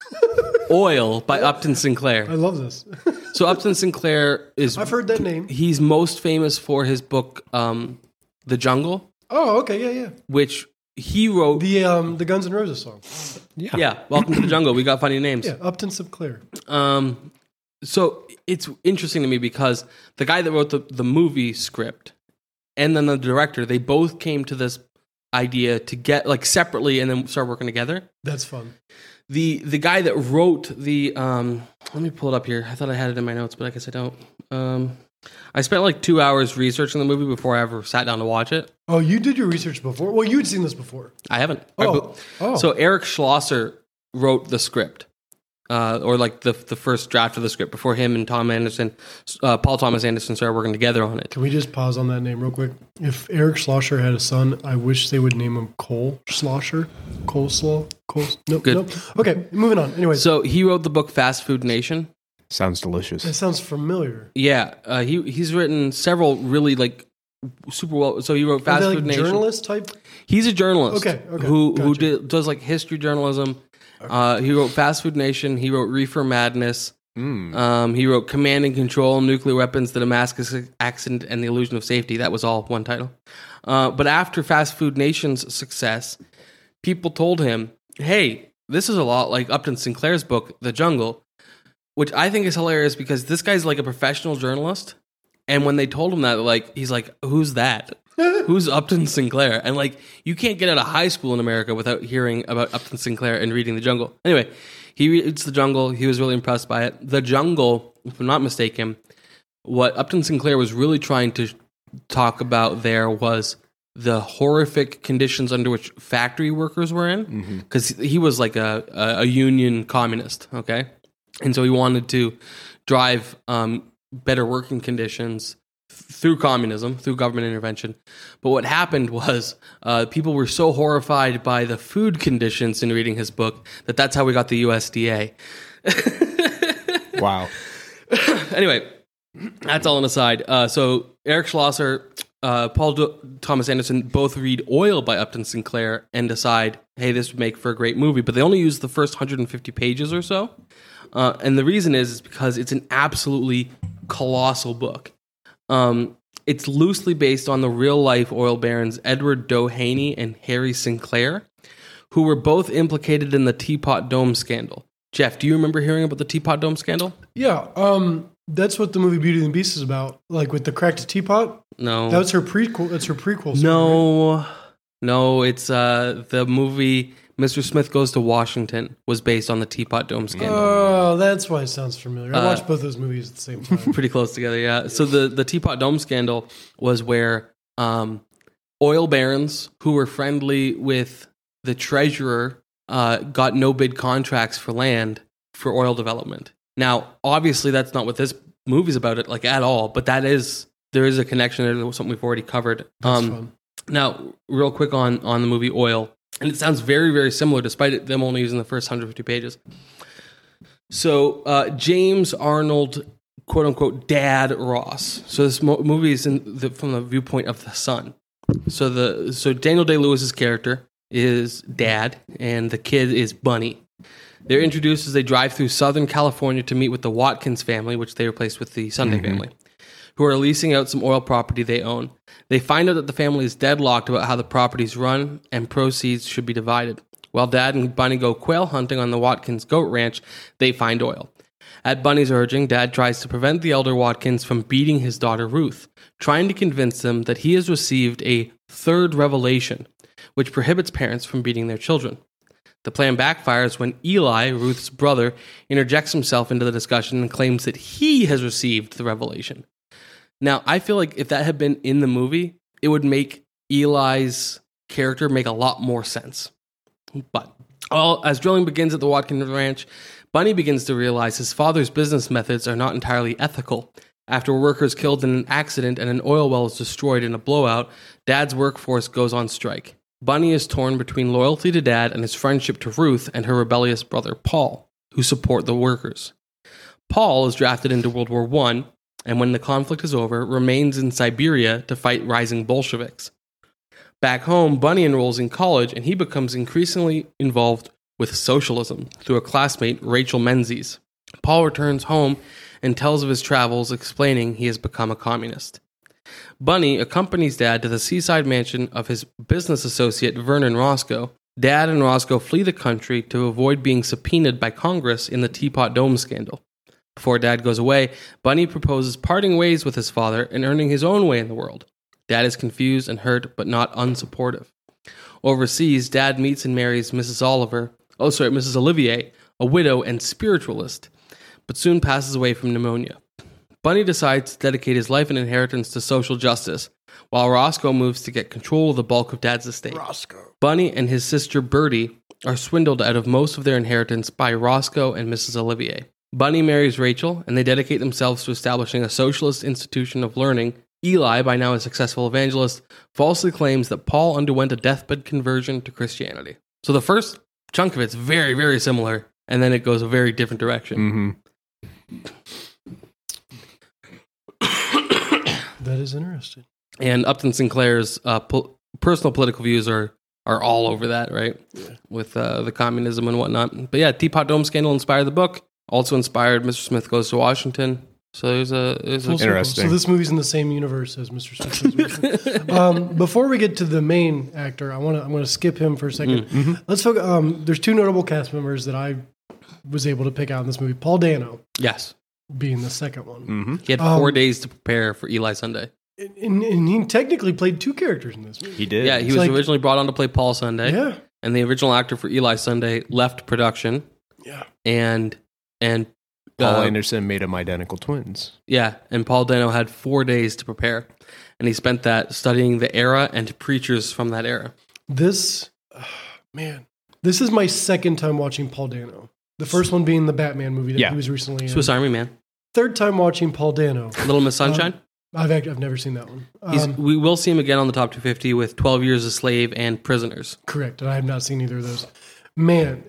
Oil by Upton Sinclair. I love this. So Upton Sinclair is... I've heard that name. He's most famous for his book, um, The Jungle. Oh, okay, yeah, yeah. Which he wrote... The um, the Guns N' Roses song. Yeah. yeah, Welcome to the Jungle. We got funny names. Yeah, Upton Sinclair. Um, so it's interesting to me because the guy that wrote the, the movie script and then the director, they both came to this idea to get like separately and then start working together. That's fun. The the guy that wrote the um, let me pull it up here. I thought I had it in my notes, but I guess I don't. Um, I spent like two hours researching the movie before I ever sat down to watch it. Oh, you did your research before? Well, you'd seen this before. I haven't. Oh, I, oh. So Eric Schlosser wrote the script, uh, or like the the first draft of the script before him and Tom Anderson, uh, Paul Thomas Anderson started working together on it. Can we just pause on that name real quick? If Eric Schlosser had a son, I wish they would name him Cole Schlosser. Coleslaw? Cole? Nope. Good. Nope. Okay, moving on. Anyway. So he wrote the book Fast Food Nation. Sounds delicious. That sounds familiar. Yeah, uh, he he's written several really like super well. So he wrote Fast Are they, Food like, Nation. Journalist type. He's a journalist. Okay, okay, Who who gotcha. did, does like history journalism. Uh, he wrote Fast Food Nation. He wrote Reefer Madness. Mm. Um, he wrote Command and Control, Nuclear Weapons, The Damascus Accident, and The Illusion of Safety. That was all one title. Uh, but after Fast Food Nation's success, people told him, hey, this is a lot like Upton Sinclair's book, The Jungle, which I think is hilarious because this guy's like a professional journalist. And when they told him that, like, he's like, who's that? Who's Upton Sinclair? And like, you can't get out of high school in America without hearing about Upton Sinclair and reading The Jungle. Anyway, he reads The Jungle. He was really impressed by it. The Jungle, if I'm not mistaken, what Upton Sinclair was really trying to talk about there was the horrific conditions under which factory workers were in. Because mm-hmm. he was like a, a, a union communist, okay? And so he wanted to drive um, better working conditions through communism, through government intervention. But what happened was uh, people were so horrified by the food conditions in reading his book that that's how we got the U S D A. Wow. Anyway, that's all an aside. Uh, so Eric Schlosser, uh, Paul D- Thomas Anderson both read Oil by Upton Sinclair and decide, hey, this would make for a great movie. But they only use the first one hundred fifty pages or so. Uh, and the reason is, is because it's an absolutely colossal book. Um, it's loosely based on the real-life oil barons Edward Doheny and Harry Sinclair, who were both implicated in the Teapot Dome scandal. Jeff, do you remember hearing about the Teapot Dome scandal? Yeah, um, that's what the movie Beauty and the Beast is about. Like with the cracked teapot. No, that was her prequel. That's her prequel. Story, no, right? no, it's uh, the movie Mister Smith Goes to Washington was based on the Teapot Dome scandal. Oh, that's why it sounds familiar. I Uh, watched both those movies at the same time. Pretty close together, yeah. So the, the Teapot Dome scandal was where um, oil barons who were friendly with the treasurer uh, got no bid contracts for land for oil development. Now, obviously, that's not what this movie's about, it like at all. But that is there is a connection there to something we've already covered. That's Um, fun. now, real quick on on the movie Oil. And it sounds very, very similar, despite it, them only using the first one hundred fifty pages. So, uh, James Arnold, quote unquote, Dad Ross. So this mo- movie is in the, from the viewpoint of the son. So the so Daniel Day-Lewis's character is Dad, and the kid is Bunny. They're introduced as they drive through Southern California to meet with the Watkins family, which they replaced with the Sunday Mm-hmm. family, who are leasing out some oil property they own. They find out that the family is deadlocked about how the properties run and proceeds should be divided. While Dad and Bunny go quail hunting on the Watkins goat ranch, they find oil. At Bunny's urging, Dad tries to prevent the elder Watkins from beating his daughter Ruth, trying to convince them that he has received a third revelation, which prohibits parents from beating their children. The plan backfires when Eli, Ruth's brother, interjects himself into the discussion and claims that he has received the revelation. Now, I feel like if that had been in the movie, it would make Eli's character make a lot more sense. But all, as drilling begins at the Watkins Ranch, Bunny begins to realize his father's business methods are not entirely ethical. After a worker is killed in an accident and an oil well is destroyed in a blowout, Dad's workforce goes on strike. Bunny is torn between loyalty to Dad and his friendship to Ruth and her rebellious brother Paul, who support the workers. Paul is drafted into World War One, and when the conflict is over, remains in Siberia to fight rising Bolsheviks. Back home, Bunny enrolls in college, and he becomes increasingly involved with socialism through a classmate, Rachel Menzies. Paul returns home and tells of his travels, explaining he has become a communist. Bunny accompanies Dad to the seaside mansion of his business associate, Vernon Roscoe. Dad and Roscoe flee the country to avoid being subpoenaed by Congress in the Teapot Dome scandal. Before Dad goes away, Bunny proposes parting ways with his father and earning his own way in the world. Dad is confused and hurt, but not unsupportive. Overseas, Dad meets and marries Missus Oliver, oh sorry, Missus Olivier, a widow and spiritualist, but soon passes away from pneumonia. Bunny decides to dedicate his life and inheritance to social justice, while Roscoe moves to get control of the bulk of Dad's estate. Roscoe. Bunny and his sister Bertie are swindled out of most of their inheritance by Roscoe and Missus Olivier. Bunny marries Rachel, and they dedicate themselves to establishing a socialist institution of learning. Eli, by now a successful evangelist, falsely claims that Paul underwent a deathbed conversion to Christianity. So the first chunk of it's very, very similar, and then it goes a very different direction. Mm-hmm. That is interesting. And Upton Sinclair's uh, po- personal political views are are all over that, right? Yeah. With uh, the communism and whatnot. But yeah, Teapot Dome scandal inspired the book. Also inspired Mister Smith Goes to Washington. So there's a, there's a interesting. So this movie's in the same universe as Mister Smith. um, before we get to the main actor, I want to I'm going to skip him for a second. Mm-hmm. Let's focus. Um, there's two notable cast members that I was able to pick out in this movie. Paul Dano, yes, being the second one. Mm-hmm. He had four Um, days to prepare for Eli Sunday. And, and he technically played two characters in this movie. He did. Yeah, he It's was like- originally brought on to play Paul Sunday. Yeah. And the original actor for Eli Sunday left production. Yeah. And and Paul uh, Anderson made them identical twins. Yeah, and Paul Dano had four days to prepare, and he spent that studying the era and preachers from that era. This, uh, man, this is my second time watching Paul Dano. The first one being the Batman movie that Yeah. he was recently in. Swiss Army Man, Third time watching Paul Dano. Little Miss Sunshine. Um, I've act- I've never seen that one. He's, Um, we will see him again on the top two fifty with twelve Years a Slave and Prisoners. correct, and I have not seen either of those. Man,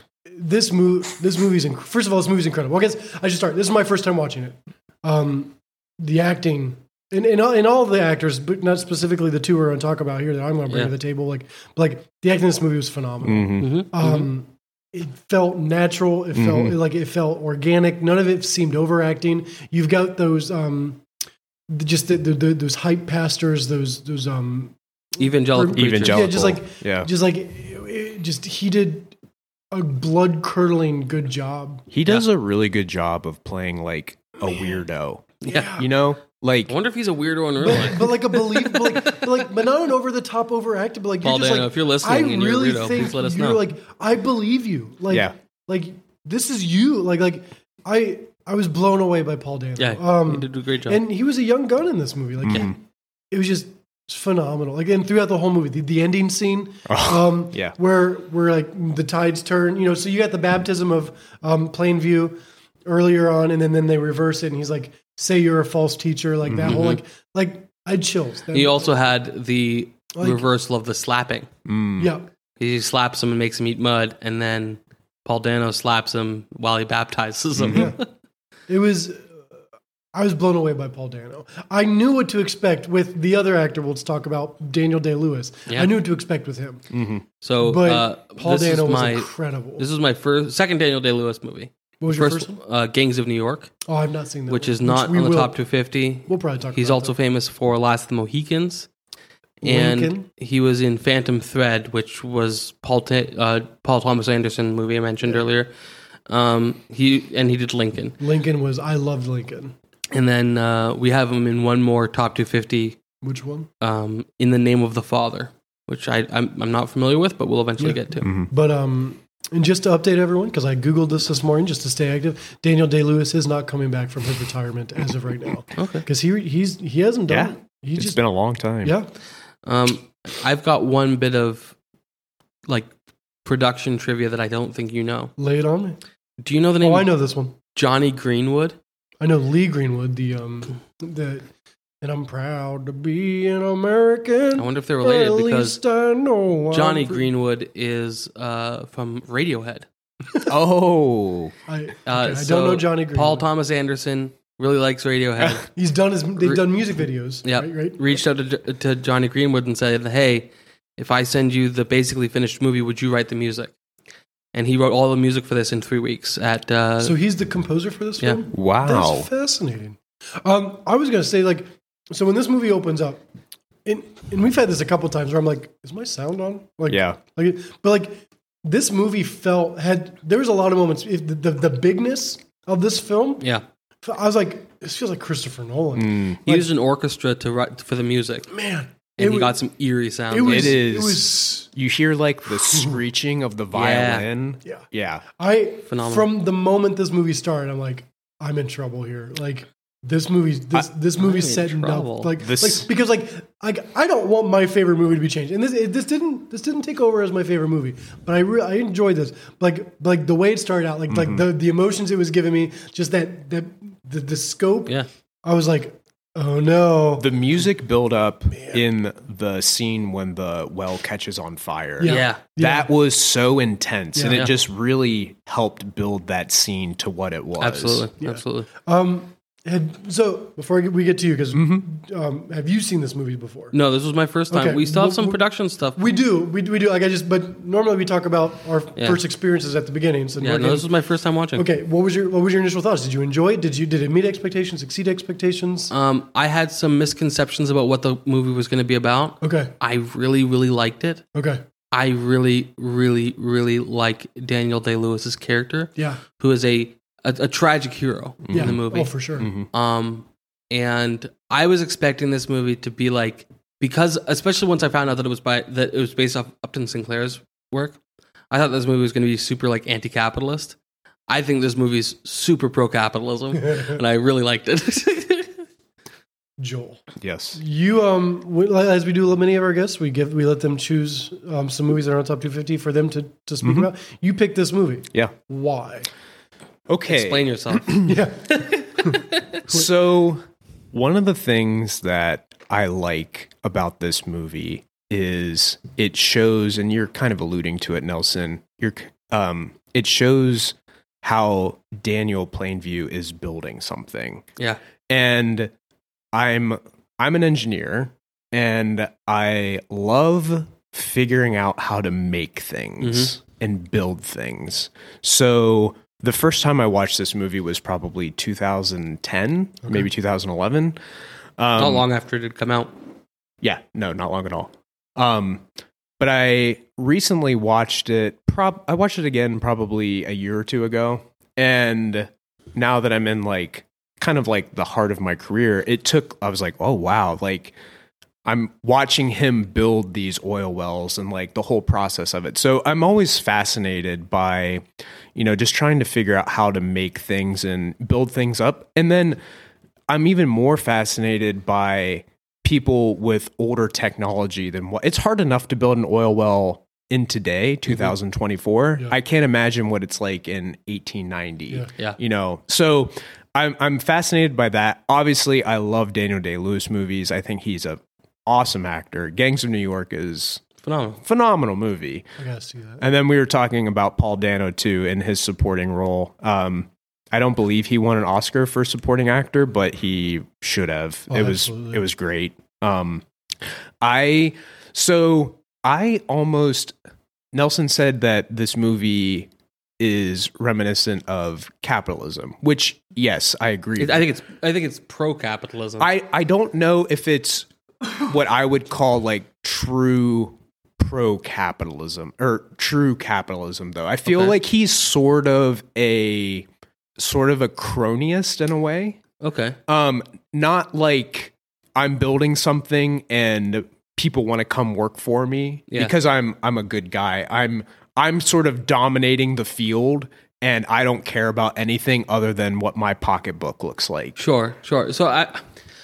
this movie, this movie's inc- first of all, this movie's incredible. I guess I should start. This is my first time watching it. Um, the acting. And, and, all, and all the actors, but not specifically the two we're going to talk about here that I'm going to bring Yeah. to the table. Like, like the acting in this movie was phenomenal. Mm-hmm. Mm-hmm. Um, it felt natural. It felt Mhm. like it felt organic. None of it seemed overacting. You've got those, um, just the, the, the, those hype pastors, those those um, Evangelical preachers. Evangelical. yeah, just like Yeah. just like it, it- just he did a blood curdling good job. He does a really good job of playing like a weirdo. Yeah. You know? Like I wonder if he's a weirdo in real But, life. but like a believable, like, but like, but not an over the top, overacted. But like, Paul you're just Dano, like, if you're listening I and you're a really weirdo, think please let us you're know. like, I believe you. Like, Yeah. like this is you. Like, like I, I was blown away by Paul Dano. Yeah, um, he did a great job. and he was a young gun in this movie. Like, Mhm. it was just phenomenal. Like, and throughout the whole movie, the, the ending scene, Oh, um, yeah. where where like the tides turn. You know, so you got the baptism of um, Plainview earlier on, and then then they reverse it, and he's like, "Say you're a false teacher," like that whole like like I had chills. That- he also had the Like- reversal of the slapping. mm. yeah. He slaps him and makes him eat mud, and then Paul Dano slaps him while he baptizes him. Yeah. It was. I was blown away by Paul Dano. I knew what to expect with the other actor we'll talk about, Daniel Day-Lewis. Yeah. I knew what to expect with him. So, But uh, Paul this Dano is was my incredible. this is my first second Daniel Day Lewis movie. What was your First, first one? uh, Gangs of New York, Oh, I've not seen that which one. is not we on the will- top two fifty. We'll probably talk He's about also that. famous for Last of the Mohicans, and Lincoln. he was in Phantom Thread, which was Paul Ta- uh, Paul Thomas Anderson movie I mentioned earlier. Um, he and he did Lincoln, Lincoln was, I loved Lincoln. and then uh, we have him in one more top two fifty. Which one? Um, in the Name of the Father, which I I'm, I'm not familiar with, but we'll eventually Yeah. get to. Mm-hmm. But, um, and just to update everyone, because I Googled this this morning just to stay active, Daniel Day-Lewis is not coming back from his retirement as of right now. Okay. Because he, he's, he hasn't done Yeah. it. He It's just, been a long time. yeah. Um, I've got one bit of like production trivia that I don't think you know. Lay it on me. Do you know the name? Oh, I know this one. Johnny Greenwood. I know Lee Greenwood. The um, the and I'm proud to be an American. I wonder if they're related At because least I know Johnny I'm free. Greenwood is uh, from Radiohead. Oh, I, okay, Uh, I so don't know Johnny Greenwood. Paul Thomas Anderson really likes Radiohead. He's done his. They've done music videos. Yeah, right, right? reached out to, to Johnny Greenwood and said, "Hey, if I send you the basically finished movie, would you write the music?" And he wrote all the music for this in three weeks. At uh, So he's the composer for this Yeah. film. wow. That's fascinating. Um, I was going to say, like, so when this movie opens up, and, and we've had this a couple times where I'm like, is my sound on? Like, Yeah. Like, but like, this movie felt had there was a lot of moments. If the, the the bigness of this film, yeah, I was like, this feels like Christopher Nolan. Mm. he Like, used an orchestra to write for the music, man, and it he was, got some eerie sounds. It was. It is. It was. You hear like the screeching of the violin. Yeah. Yeah. I Phenomenal. from the moment this movie started, I'm like, I'm in trouble here. Like this movie, this this movie's I'm in setting trouble. up like This- like because like like I don't want my favorite movie to be changed, and this it, this didn't this didn't take over as my favorite movie, but I re- I enjoyed this like like the way it started out, like like the the emotions it was giving me, just that that the, the scope. Yeah, I was like, oh no, The music build up in the scene when the well catches on fire. Yeah. yeah, That was so intense, and Yeah. it just really helped build that scene to what it was. absolutely, absolutely. um. Had, so before I get- we get to you, because Mm-hmm. um, have you seen this movie before? No, this was my first time. Okay. We still have W- some w- production stuff. We do, we, we do. Like I just, but normally we talk about our Yeah. first experiences at the beginning. So yeah, we're no, this getting- was my first time watching. okay. What was your what was your initial thoughts? Did you enjoy it? Did you did it meet expectations? Exceed expectations? Um, I had some misconceptions about what the movie was going to be about. Okay. I really, really liked it. Okay. I really, really, really like Daniel Day-Lewis's character, Yeah. who is a a, a tragic hero Yeah. in the movie. Oh, for sure. Um, and I was expecting this movie to be like, because especially once I found out that it was by that it was based off Upton Sinclair's work, I thought this movie was going to be super like anti-capitalist. I think this movie's super pro-capitalism, and I really liked it. Joel, Yes. you um we- as we do with many of our guests, we give we let them choose um, some movies that are on top two fifty for them to to speak Mm-hmm. about. You picked this movie. Yeah. Why? Okay. Explain yourself. Yeah. So, one of the things that I like about this movie is it shows, and you're kind of alluding to it, Nelson. You're, um, it shows how Daniel Plainview is building something, Yeah. and I'm I'm an engineer, and I love figuring out how to make things and build things. So the first time I watched this movie was probably two thousand ten, maybe two thousand eleven. Um, Not long after it had come out. Yeah, no, not long at all. Um, but I recently watched it. Prob I watched it again probably a year or two ago, and now that I'm in like kind of like the heart of my career, it took. I was like, oh wow, like I'm watching him build these oil wells and like the whole process of it. So I'm always fascinated by, you know, just trying to figure out how to make things and build things up. And then I'm even more fascinated by people with older technology than what it's hard enough to build an oil well in today, two thousand twenty-four. Yeah. I can't imagine what it's like in eighteen ninety. Yeah. Yeah. You know, so I'm I'm fascinated by that. Obviously, I love Daniel Day-Lewis movies. I think he's a awesome actor. Gangs of New York is Phenomenal. phenomenal movie. I gotta see that. And then we were talking about Paul Dano too in his supporting role. Um, I don't believe he won an Oscar for supporting actor, but he should have. Oh, it was absolutely. it was great. Um, I so I almost Nelson said that this movie is reminiscent of capitalism, which yes, I agree. It- I think it's I think it's pro-capitalism. I, I don't know if it's what I would call like true pro capitalism or true capitalism though. I feel Okay. like he's sort of a sort of a cronyist in a way. okay. Um not like I'm building something and people want to come work for me Yeah. because I'm I'm a good guy. I'm I'm sort of dominating the field and I don't care about anything other than what my pocketbook looks like. Sure, sure. So I,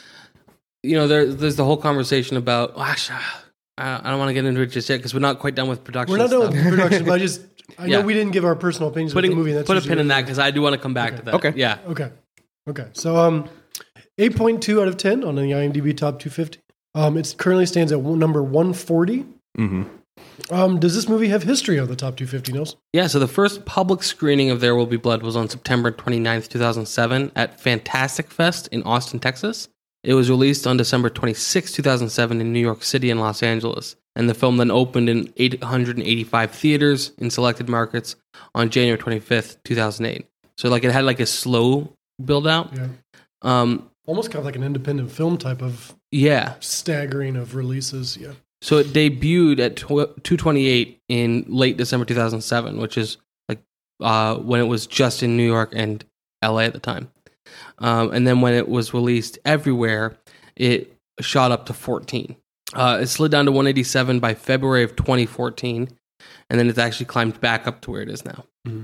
you know, there, there's the whole conversation about. Well, actually, I, I don't want to get into it just yet because we're not quite done with production. We're not done stuff. with production, but I just I Yeah. know we didn't give our personal opinions Putting, of the movie. That's put a usually pin in what- that because I do want to come back to that. Okay. Yeah. Okay. Okay. So, um, eight point two out of ten on the IMDb Top two fifty. Um, it currently stands at one- number one forty. Mm-hmm. Um, does this movie have history on the Top two fifty, Nils? Yeah, so the first public screening of There Will Be Blood was on September twenty-ninth, two thousand seven at Fantastic Fest in Austin, Texas. It was released on December twenty-sixth, two thousand seven in New York City and Los Angeles. And the film then opened in eight hundred eighty-five theaters in selected markets on January twenty-fifth, two thousand eight. So like it had like a slow build out. Yeah. Um, Almost kind of like an independent film type of yeah. staggering of releases. Yeah. So it debuted at two twenty-eight in late December two thousand seven, which is like uh, when it was just in New York and L A at the time. Um, and then when it was released everywhere, it shot up to fourteen. Uh, it slid down to one eighty-seven by February of twenty fourteen, and then it's actually climbed back up to where it is now. Mm-hmm.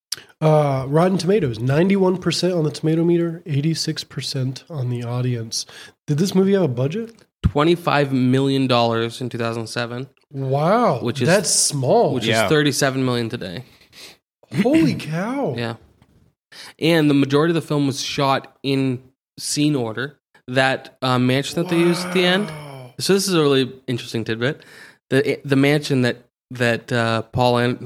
Uh, Rotten Tomatoes, ninety-one percent on the tomato meter, eighty-six percent on the audience. Did this movie have a budget? twenty-five million dollars in two thousand seven. Wow. Which is, that's small. Which Yeah. is thirty-seven million dollars today. Holy cow. Yeah. And the majority of the film was shot in scene order. That uh, mansion that they used at the end. So this is a really interesting tidbit. The the mansion that that uh, Paul and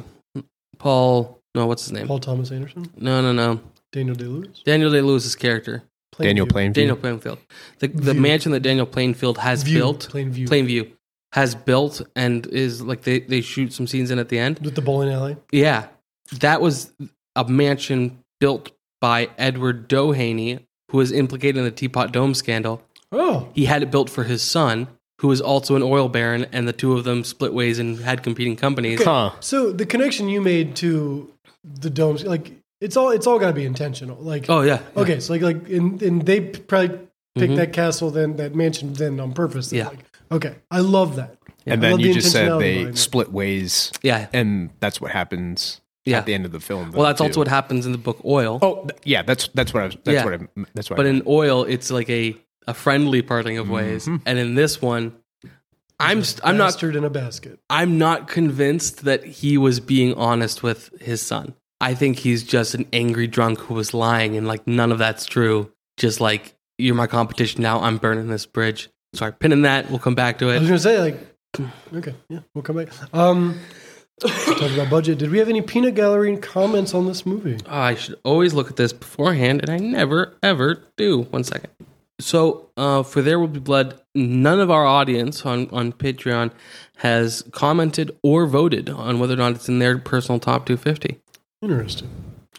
Paul no what's his name? Paul Thomas Anderson? No, no, no. Daniel Day-Lewis? Daniel Day-Lewis's character. Daniel Plainview. Daniel Plainfield. The the View. mansion that Daniel Plainfield has View. built. Plainview. Plainview has built and is like they, they shoot some scenes in at the end. With the bowling alley? Yeah. That was a mansion built by Edward Doheny, who was implicated in the Teapot Dome scandal. Oh. He had it built for his son, who was also an oil baron, and the two of them split ways and had competing companies. Okay. Huh. So the connection you made to the domes, like it's all it's all got to be intentional. Like Oh yeah. okay, so like like and, and they probably picked Mhm. that castle then that mansion then on purpose. They're Yeah. Like, okay, I love that. And I then love you the just said intentionality they behind it. split ways, Yeah. and that's what happens Yeah. at the end of the film. Well, that's too. also what happens in the book Oil. Oh, th- yeah, that's that's what I was. That's Yeah. what I. That's what. But I in Oil, it's like a, a friendly parting of ways, Mhm. and in this one, I'm Just st- I'm not bastard in a basket. I'm not convinced that he was being honest with his son. I think he's just an angry drunk who was lying, and like none of that's true. Just like you're my competition now, I'm burning this bridge. Sorry, pinning that. We'll come back to I was it. gonna say like, okay, yeah, we'll come back. Um, talk about budget. Did we have any peanut gallery comments on this movie? Oh, I should always look at this beforehand, and I never ever do. One second. So, uh, for There Will Be Blood, none of our audience on, on Patreon has commented or voted on whether or not it's in their personal top two fifty. Interesting.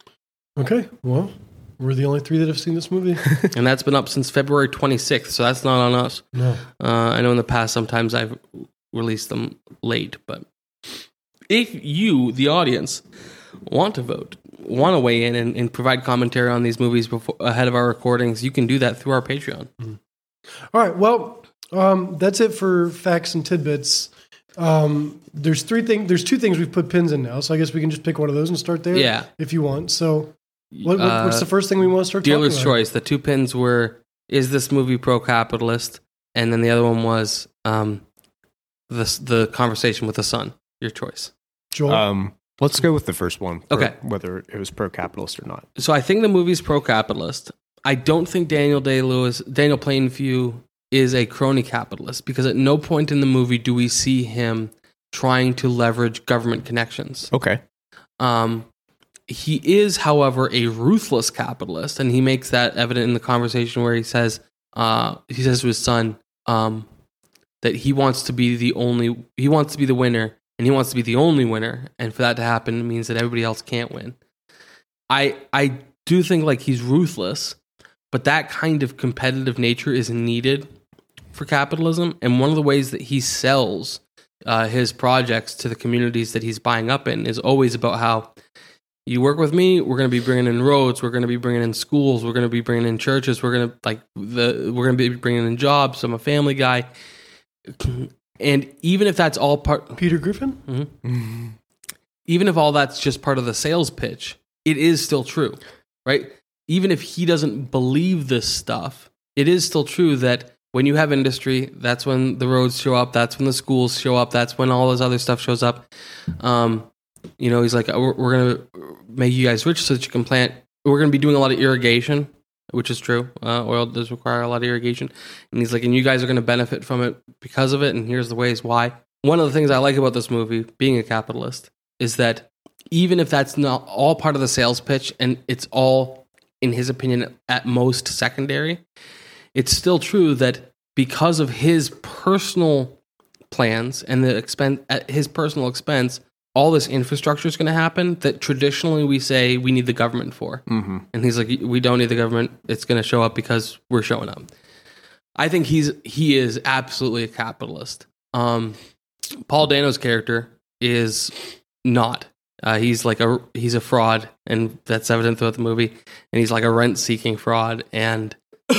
Okay, well, we're the only three that have seen this movie. And that's been up since February twenty-sixth, so that's not on us. No. Uh, I know in the past sometimes I've released them late, but if you, the audience, want to vote, want to weigh in and, and provide commentary on these movies before ahead of our recordings, you can do that through our Patreon. All right. Well, um, that's it for facts and tidbits. Um, there's three things. There's two things we've put pins in now, so I guess we can just pick one of those and start there. Yeah. if you want. So, what, what, what's Uh, the first thing we want to start? Dealer's talking about? choice. The two pins were: is this movie pro-capitalist? And then the other one was um, the the conversation with the son. Your choice. Joel. Um, let's go with the first one. for Okay. Whether it was pro-capitalist or not. So I think the movie's pro-capitalist. I don't think Daniel Day-Lewis, Daniel Plainview, is a crony capitalist because at no point in the movie do we see him trying to leverage government connections. Okay. Um, he is, however, a ruthless capitalist, and he makes that evident in the conversation where he says, uh, he says to his son um, that he wants to be the only, he wants to be the winner, and he wants to be the only winner, and for that to happen means that everybody else can't win. I I do think like he's ruthless, but that kind of competitive nature is needed for capitalism, and one of the ways that he sells uh, his projects to the communities that he's buying up in is always about how you work with me, we're going to be bringing in roads, we're going to be bringing in schools, we're going to be bringing in churches, we're going to like the we're going to be bringing in jobs. I'm a family guy, and even if that's all part, Peter Griffin. mm-hmm. even if all that's just part of the sales pitch, it is still true, right? Even if he doesn't believe this stuff, it is still true that when you have industry, that's when the roads show up, that's when the schools show up, that's when all this other stuff shows up. Um, you know, he's like, we're, we're going to make you guys rich so that you can plant. We're going to be doing a lot of irrigation, which is true. Uh, oil does require a lot of irrigation. And he's like, and you guys are going to benefit from it because of it. And here's the ways why. One of the things I like about this movie, being a capitalist, is that even if that's not all part of the sales pitch and it's all, in his opinion, at most secondary, it's still true that because of his personal plans and the expense at his personal expense, all this infrastructure is going to happen that traditionally we say we need the government for. Mm-hmm. And he's like, we don't need the government. It's going to show up because we're showing up. I think he's he is absolutely a capitalist. Um, Paul Dano's character is not. Uh, he's like a he's a fraud, and that's evident throughout the movie. And he's like a rent-seeking fraud. And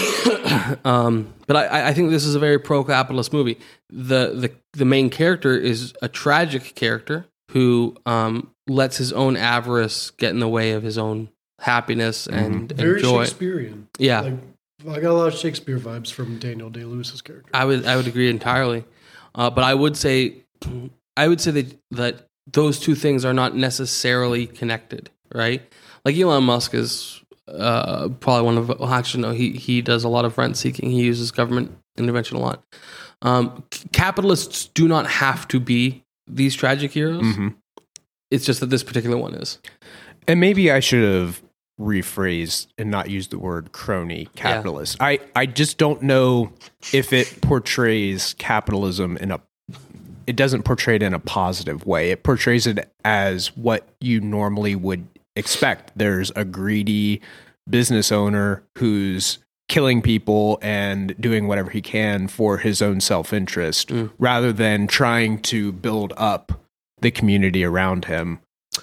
um, but I, I think this is a very pro-capitalist movie. The the the main character is a tragic character who um, lets his own avarice get in the way of his own happiness and, very and joy. Shakespearean. Yeah, like, I got a lot of Shakespeare vibes from Daniel Day-Lewis's character. I would I would agree entirely, uh, but I would say I would say that that those two things are not necessarily connected, right? Like Elon Musk is uh, probably one of well, actually no, he he does a lot of rent seeking. He uses government intervention a lot. Um, capitalists do not have to be these tragic heroes. Mm-hmm. It's just that this particular one is. And maybe I should have rephrased and not used the word crony capitalist. Yeah. I, I just don't know if it portrays capitalism in a, it doesn't portray it in a positive way. It portrays it as what you normally would expect. There's a greedy business owner who's killing people and doing whatever he can for his own self-interest mm. rather than trying to build up the community around him.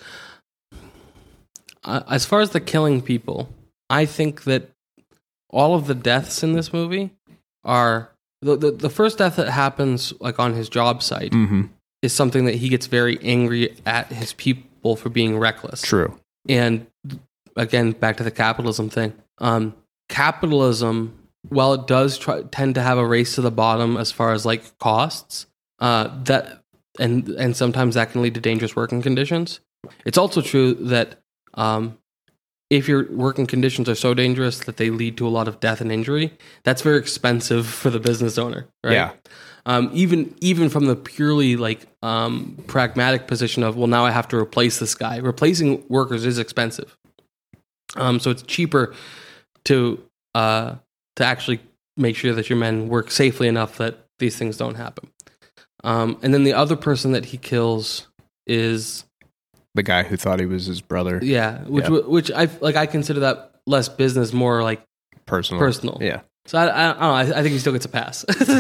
Uh, as far as the killing people, I think that all of the deaths in this movie are the the, the first death that happens like on his job site mm-hmm. is something that he gets very angry at his people for being reckless. True. And again, back to the capitalism thing. Um, capitalism, while it does try, tend to have a race to the bottom as far as like costs, uh, that and and sometimes that can lead to dangerous working conditions. It's also true that um, if your working conditions are so dangerous that they lead to a lot of death and injury, that's very expensive for the business owner, right? Yeah. Um, even even from the purely like um, pragmatic position of, well, now I have to replace this guy. Replacing workers is expensive, um, so it's cheaper to uh, to actually make sure that your men work safely enough that these things don't happen. Um, and then the other person that he kills is the guy who thought he was his brother. Yeah, which yeah. which I like. I consider that less business, more like personal. Personal. Yeah. So I, I, I don't know. I, I think he still gets a pass.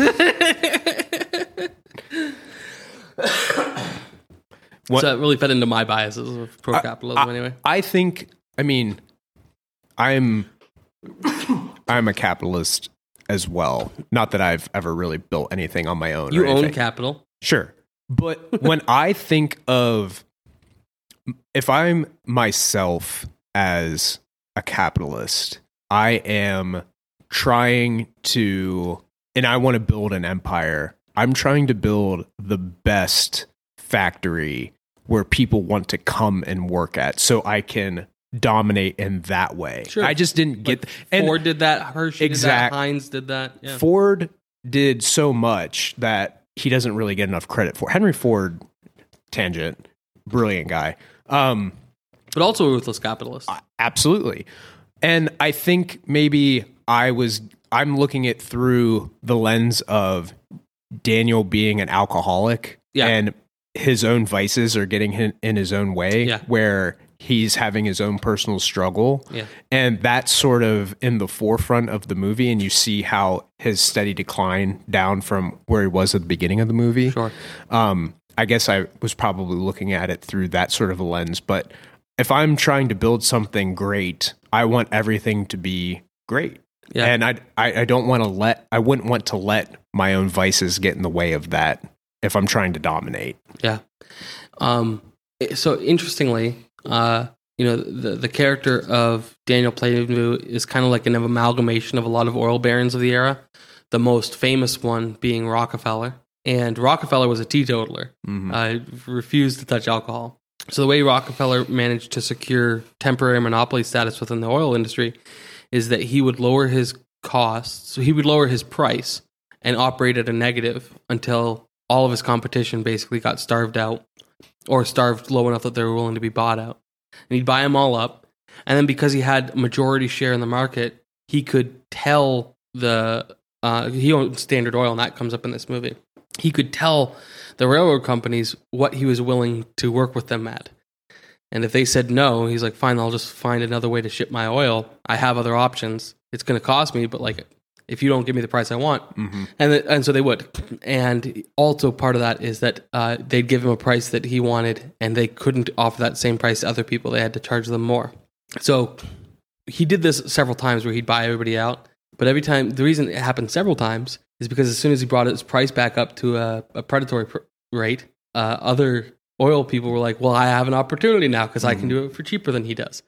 What, so that really fed into my biases of pro capitalism. Anyway, I think. I mean, I'm I'm a capitalist as well. Not that I've ever really built anything on my own. You or own anything. capital, sure. But when I think of if I'm myself as a capitalist, I am trying to, and I want to build an empire. I'm trying to build the best factory where people want to come and work at, so I can dominate in that way. Sure. I just didn't get like and Ford did that. Hershey exact, did that. Heinz did that. Yeah. Ford did so much that he doesn't really get enough credit for. Henry Ford, tangent, brilliant guy. Um, but also a ruthless capitalist. Absolutely. And I think maybe I was, I'm looking at through the lens of Daniel being an alcoholic yeah. and his own vices are getting him in his own way yeah. where he's having his own personal struggle. Yeah. And that's sort of in the forefront of the movie. And you see how his steady decline down from where he was at the beginning of the movie. Sure. Um, I guess I was probably looking at it through that sort of a lens. But if I'm trying to build something great, I want everything to be great. Yeah. And I, I, I don't want to let, I wouldn't want to let my own vices get in the way of that if I'm trying to dominate. Yeah. Um, so interestingly, uh, you know, the the character of Daniel Plainview is kind of like an amalgamation of a lot of oil barons of the era. The most famous one being Rockefeller. And Rockefeller was a teetotaler. Mm-hmm. Uh, refused to touch alcohol. So the way Rockefeller managed to secure temporary monopoly status within the oil industry is that he would lower his costs. So he would lower his price and operate at a negative until all of his competition basically got starved out or starved low enough that they were willing to be bought out. And he'd buy them all up. And then because he had a majority share in the market, he could tell the, uh, he owned Standard Oil, and that comes up in this movie. He could tell the railroad companies what he was willing to work with them at. And if they said no, he's like, fine, I'll just find another way to ship my oil. I have other options. It's going to cost me, but like, if you don't give me the price I want. Mm-hmm. And the, and so they would. And also part of that is that uh, they'd give him a price that he wanted, and they couldn't offer that same price to other people. They had to charge them more. So he did this several times where he'd buy everybody out. But every time, the reason it happened several times is because as soon as he brought his price back up to a, a predatory pr- rate, uh, other oil people were like, well, I have an opportunity now because mm-hmm. I can do it for cheaper than he does.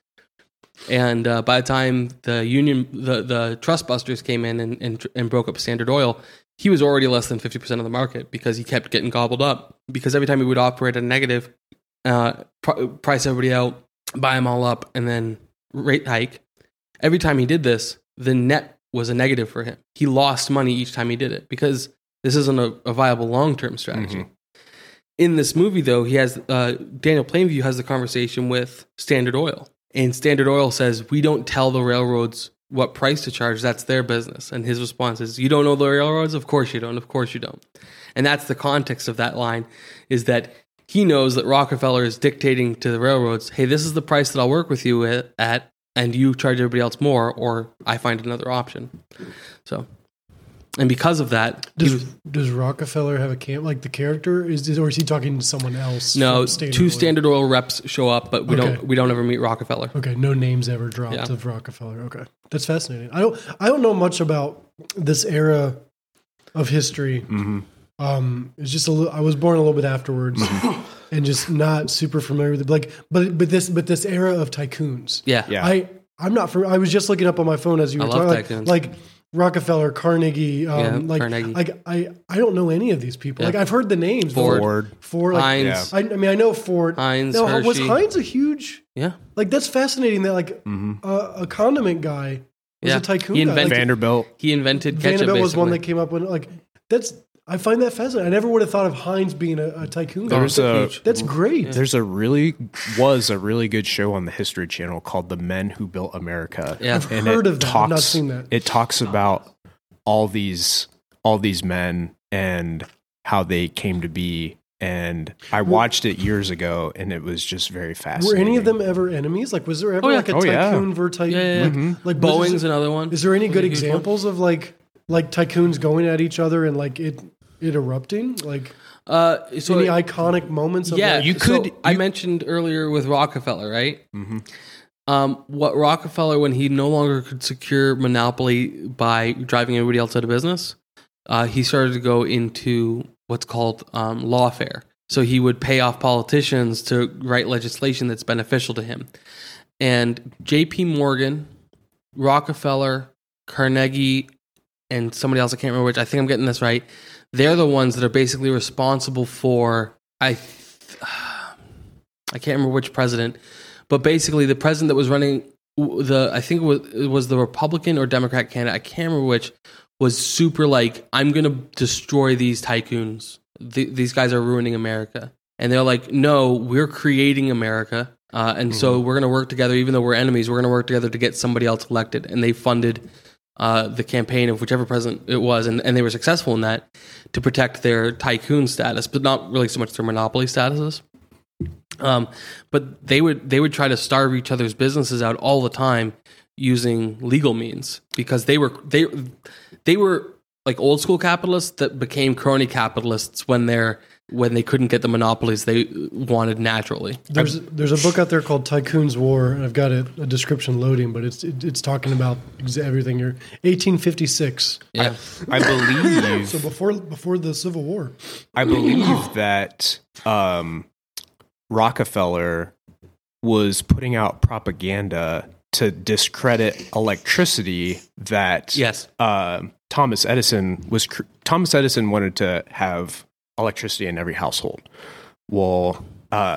And uh, by the time the union, the, the trust busters came in and, and, and broke up Standard Oil, he was already less than fifty percent of the market because he kept getting gobbled up. Because every time he would operate at a negative, uh, pr- price everybody out, buy them all up, and then rate hike, every time he did this, the net was a negative for him. He lost money each time he did it because this isn't a, a viable long-term strategy. Mm-hmm. In this movie, though, he has uh, Daniel Plainview has the conversation with Standard Oil. And Standard Oil says, we don't tell the railroads what price to charge. That's their business. And his response is, you don't know the railroads? Of course you don't. Of course you don't. And that's the context of that line, is that he knows that Rockefeller is dictating to the railroads, hey, this is the price that I'll work with you at, and you charge everybody else more, or I find another option. So, and because of that, does, was, does Rockefeller have a camp like the character is, or is he talking to someone else? No, Standard two Oil? Standard Oil reps show up, but we okay. don't we don't ever meet Rockefeller. Okay, no names ever dropped yeah. of Rockefeller. Okay, that's fascinating. I don't I don't know much about this era of history. Mm-hmm. Um, it's just a little. I was born a little bit afterwards. And just not super familiar with it, like, but but this but this era of tycoons, yeah, yeah. I I'm not. For, I was just looking up on my phone as you were I talking, like, like Rockefeller, Carnegie, um, yeah, like, Carnegie. like I I don't know any of these people. Yeah. Like I've heard the names, Ford, Ford, Ford like, Heinz. I, I mean, I know Ford. Heinz, now, Hershey. was Heinz a huge? Yeah, like that's fascinating. That like mm-hmm. uh, a condiment guy was yeah. a tycoon. He invented, guy. Like, Vanderbilt. He invented ketchup. Vanderbilt was basically. one that came up when like that's. I find that fascinating. I never would have thought of Heinz being a, a tycoon. There's a, That's great. There's a really was a really good show on the History Channel called "The Men Who Built America." Yeah. I've and heard it of that. Talks, I've not seen that. It talks about all these all these men and how they came to be. And I watched it years ago, and it was just very fascinating. Were any of them ever enemies? Like, was there ever Oh, yeah. like a Oh, yeah. tycoon ver type? Yeah, yeah, like, yeah. like Boeing's was, another one. Is there any good Huge one. examples of like like tycoons going at each other and like it it erupting? Like, Uh, so any iconic moments? Of yeah, like, you could- So I mentioned earlier with Rockefeller, right? Mm-hmm. Um, what Rockefeller, when he no longer could secure monopoly by driving everybody else out of business, uh, he started to go into what's called um, lawfare. So he would pay off politicians to write legislation that's beneficial to him. And J P Morgan, Rockefeller, Carnegie, and somebody else, I can't remember which, I think I'm getting this right, they're the ones that are basically responsible for, I I can't remember which president, but basically the president that was running, the I think it was, it was the Republican or Democrat candidate, I can't remember which, was super like, I'm going to destroy these tycoons. Th- these guys are ruining America. And they're like, no, we're creating America. Uh, and mm-hmm. so we're going to work together, even though we're enemies, we're going to work together to get somebody else elected. And they funded uh, the campaign of whichever president it was. And, and they were successful in that to protect their tycoon status, but not really so much their monopoly statuses. Um, but they would they would try to starve each other's businesses out all the time using legal means, because they were they they were like old school capitalists that became crony capitalists when they're when they couldn't get the monopolies they wanted naturally. There's there's a book out there called Tycoon's War, and I've got a, a description loading, but it's it, it's talking about everything here. eighteen fifty-six. Yeah, I, I believe so. Before before the Civil War, I believe that um, Rockefeller was putting out propaganda to discredit electricity that yes. uh, Thomas Edison was. Cr- Thomas Edison wanted to have electricity in every household. Well, uh,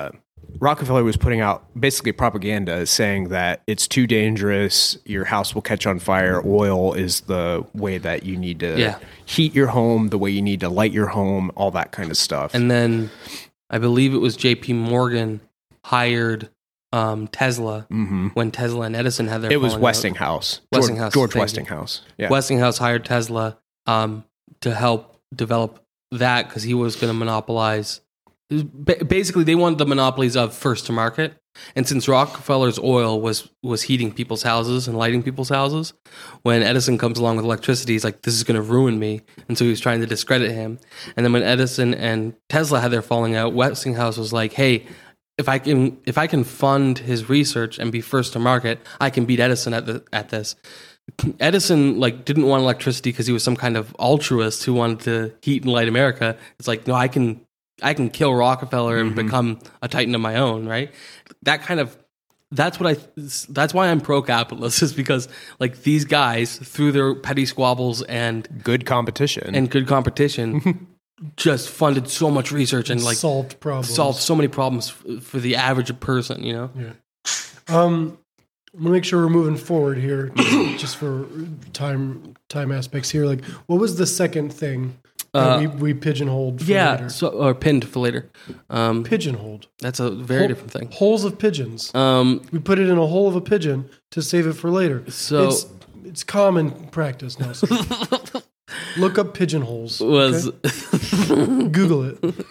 Rockefeller was putting out basically propaganda saying that it's too dangerous, your house will catch on fire, oil is the way that you need to Yeah. heat your home, the way you need to light your home, all that kind of stuff. And then I believe it was J P Morgan hired um, Tesla when Tesla and Edison had their it was falling out. Westinghouse. Westinghouse. George, George thank you. Westinghouse. Yeah. Westinghouse hired Tesla um, to help develop that because he was going to monopolize. ba- Basically, they wanted the monopolies of first to market. And since Rockefeller's oil was was heating people's houses and lighting people's houses, when Edison comes along with electricity, he's like, this is going to ruin me. And so he was trying to discredit him. And then when Edison and Tesla had their falling out, Westinghouse was like, hey, if I can if I can fund his research and be first to market, I can beat Edison at the, at this. Edison like didn't want electricity because he was some kind of altruist who wanted to heat and light America. It's like, no, I can I can kill Rockefeller and Mm-hmm. become a titan of my own, right? That kind of that's what I that's why I'm pro-capitalist, is because like these guys through their petty squabbles and Good competition. and good competition just funded so much research and like solved problems. solved so many problems f- for the average person, you know? Um, I'm gonna make sure we're moving forward here, just for time time aspects here. Like, what was the second thing that Uh, we, we pigeonholed? For Yeah, later? so or pinned for later. Um, pigeonholed. that's a very Hole- different thing. Holes of pigeons. Um, We put it in a hole of a pigeon to save it for later. So- it's, it's common practice now. So look up pigeonholes. was okay? Google it.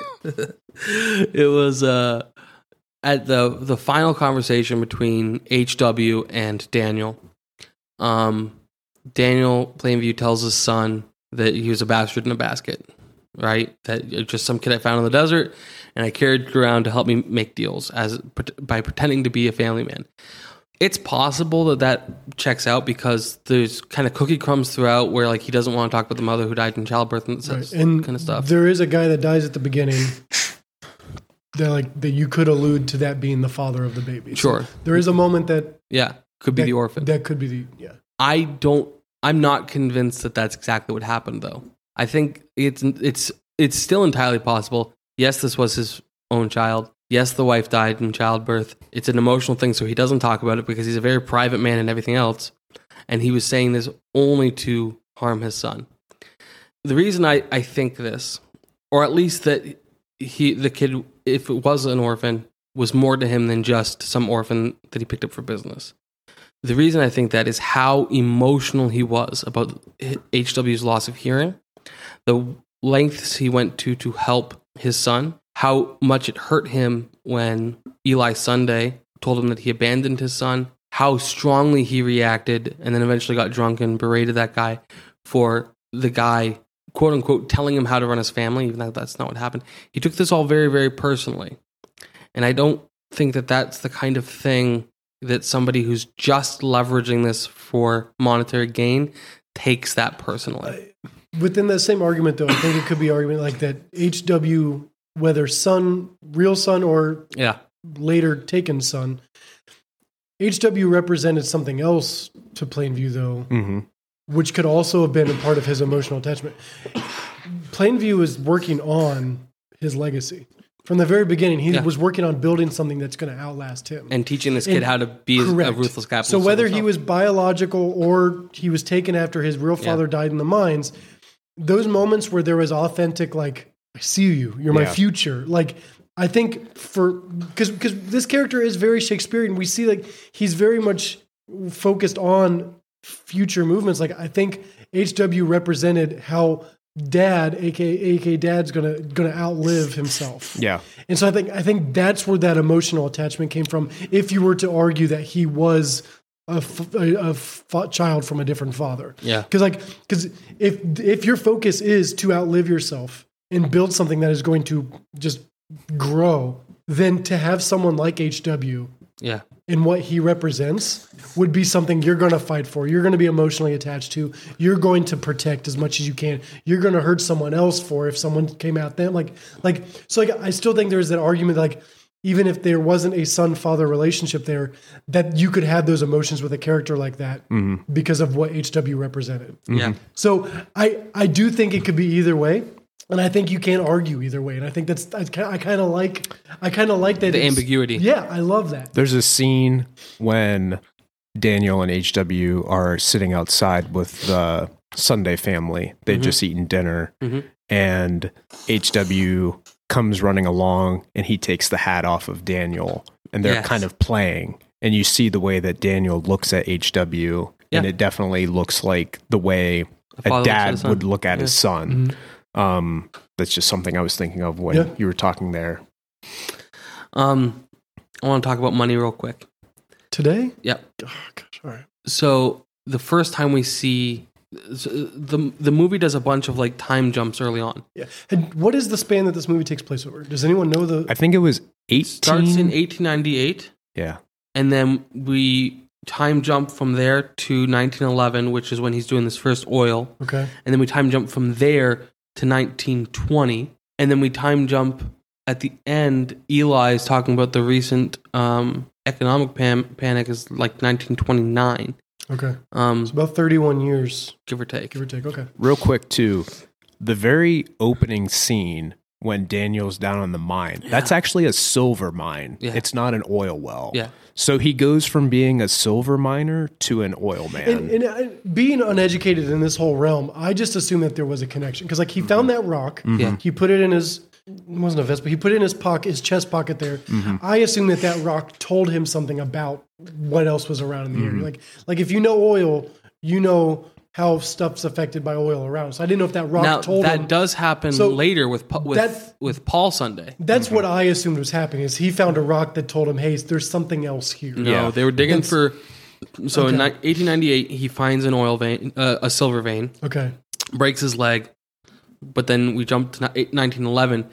it was uh, at the the final conversation between H W and Daniel. Um, Daniel Plainview tells his son that he was a bastard in a basket, right? That you're just some kid I found in the desert, and I carried around to help me make deals as by pretending to be a family man. It's possible that that checks out because there's kind of cookie crumbs throughout where like he doesn't want to talk about the mother who died in childbirth and, Right. that And kind of stuff. there is a guy that dies at the beginning. That like that you could allude to that being the father of the baby. Sure. So there is a moment that Yeah, could be that, the orphan. That could be the yeah. I don't. I'm not convinced that that's exactly what happened, though. I think it's it's it's still entirely possible. Yes, this was his own child. Yes, the wife died in childbirth. It's an emotional thing, so he doesn't talk about it because he's a very private man and everything else. And he was saying this only to harm his son. The reason I, I think this, or at least that he the kid, if it was an orphan, was more to him than just some orphan that he picked up for business. The reason I think that is how emotional he was about H W's loss of hearing, the lengths he went to to help his son, how much it hurt him when Eli Sunday told him that he abandoned his son, how strongly he reacted, and then eventually got drunk and berated that guy for the guy, quote unquote, telling him how to run his family, even though that's not what happened. He took this all very, very personally. And I don't think that that's the kind of thing that somebody who's just leveraging this for monetary gain takes that personally. Within that same argument, though, I think it could be argument like that H W, whether son, real son, or Yeah. later taken son, H W represented something else to Plainview, though, Mm-hmm. which could also have been a part of his emotional attachment. Plainview is working on his legacy. From the very beginning, he Yeah. was working on building something that's going to outlast him. And teaching this kid And- how to be a Correct. ruthless capitalist. So whether he himself. was biological or he was taken after his real father died in the mines, those moments where there was authentic, like, I see you, you're my Yeah. future. Like, I think for, because because this character is very Shakespearean. We see like he's very much focused on future movements. Like I think H W represented how dad, aka aka dad's gonna gonna outlive himself. Yeah. And so I think I think that's where that emotional attachment came from. If you were to argue that he was a, f- a, a f- child from a different father, Yeah. because like because if if your focus is to outlive yourself and build something that is going to just grow, then to have someone like H W Yeah. and what he represents would be something you're going to fight for. You're going to be emotionally attached to. You're going to protect as much as you can. You're going to hurt someone else for if someone came out then. Like, like, so like, I still think there's that argument, like, even if there wasn't a son-father relationship there, that you could have those emotions with a character like that because of what H W represented. Yeah. So I, I do think it could be either way. And I think you can't argue either way. And I think that's I kind of like I kind of like that The ambiguity. Yeah, I love that. There's a scene when Daniel and H W are sitting outside with the Sunday family. They'd Mm-hmm. just eaten dinner, Mhm. and H W comes running along, and he takes the hat off of Daniel, and they're Yes. kind of playing. And you see the way that Daniel looks at H W, and Yeah. it definitely looks like the way A a father looks at dad his son. would look at Yeah. his son. Um, that's just something I was thinking of when Yeah. you were talking there. Um, I want to talk about money real quick. Today? Yep. Oh, gosh, all right. So the first time we see so the the movie does a bunch of like time jumps early on. Yeah. And what is the span that this movie takes place over? Does anyone know the? I think it was eighteen. Starts in eighteen ninety-eight, Yeah. and then we time jump from there to nineteen eleven, which is when he's doing this first oil, Okay. and then we time jump from there to nineteen twenty, and then we time jump at the end. Eli is talking about the recent um, economic pan- panic is like nineteen twenty-nine, Okay. um, It's about thirty-one years, give or take. give or take. Okay. Real quick, too, the very opening scene when Daniel's down on the mine, that's actually a silver mine. Yeah. It's not an oil well. Yeah. So he goes from being a silver miner to an oil man. And, and uh, being uneducated in this whole realm, I just assumed that there was a connection because, like, he found that rock. Yeah. He put it in his. It wasn't a vest, but he put it in his pocket, his chest pocket there. I assume that that rock told him something about what else was around in the area. Like, like if you know oil, you know how stuff's affected by oil around. So I didn't know if that rock Now told that him. does happen So later with Pa- with that- with Paul Sunday. That's what I assumed was happening. Is he found a rock that told him, "Hey, there's something else here." No, Yeah. they were digging That's- for. So in Okay. ni- eighteen ninety-eight, he finds an oil vein, uh, a silver vein, Okay. breaks his leg, but then we jump to ni- nineteen eleven,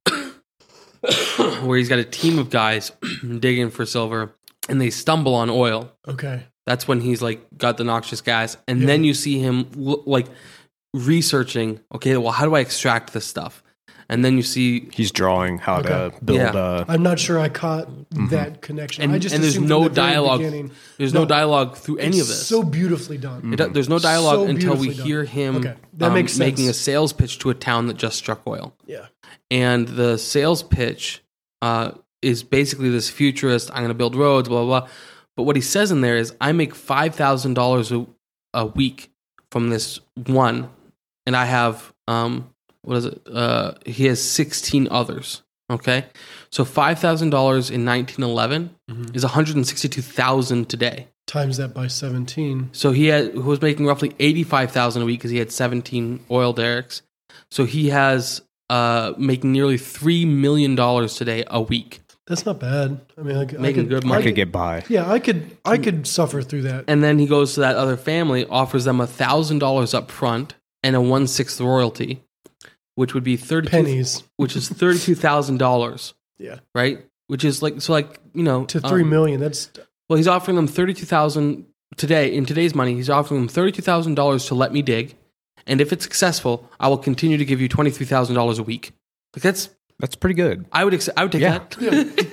where he's got a team of guys digging for silver, and they stumble on oil. Okay. That's when he's like got the noxious gas, and then you see him l- like researching. Okay, well, how do I extract this stuff? And then you see, He's drawing how to Okay. build Yeah. a. I'm not sure I caught that connection. and, I just and there's assumed no from the very dialogue. beginning- There's no, No. dialogue through any of It's this. so beautifully done. It do- there's no dialogue So until we beautifully hear done. him Okay, that um, makes sense. making a sales pitch to a town that just struck oil. Yeah. And the sales pitch uh, is basically this futurist, I'm going to build roads, blah, blah, blah. But what he says in there is, I make five thousand dollars a week from this one, and I have, um, what is it? Uh, he has sixteen others. Okay. So five thousand dollars in nineteen eleven Mm-hmm. is one hundred sixty-two thousand dollars today. Times that by seventeen. So he had, who was making roughly eighty-five thousand dollars a week because he had seventeen oil derricks. So he has uh, making nearly three million dollars today a week. That's not bad. I mean, I, could- I Making could, good I money. could get by. Yeah, I could. I could suffer through that. And then he goes to that other family, offers them one thousand dollars up front and a one-sixth royalty, which would be thirty-two Pennies. which is thirty-two thousand dollars, Yeah. right? Which is like, so like, you know. To three um, million. That's Well, he's offering them thirty-two thousand dollars today. In today's money, he's offering them thirty-two thousand dollars to let me dig. And if it's successful, I will continue to give you twenty-three thousand dollars a week. Like that's, That's pretty good. I would, ex- I would take Yeah. that.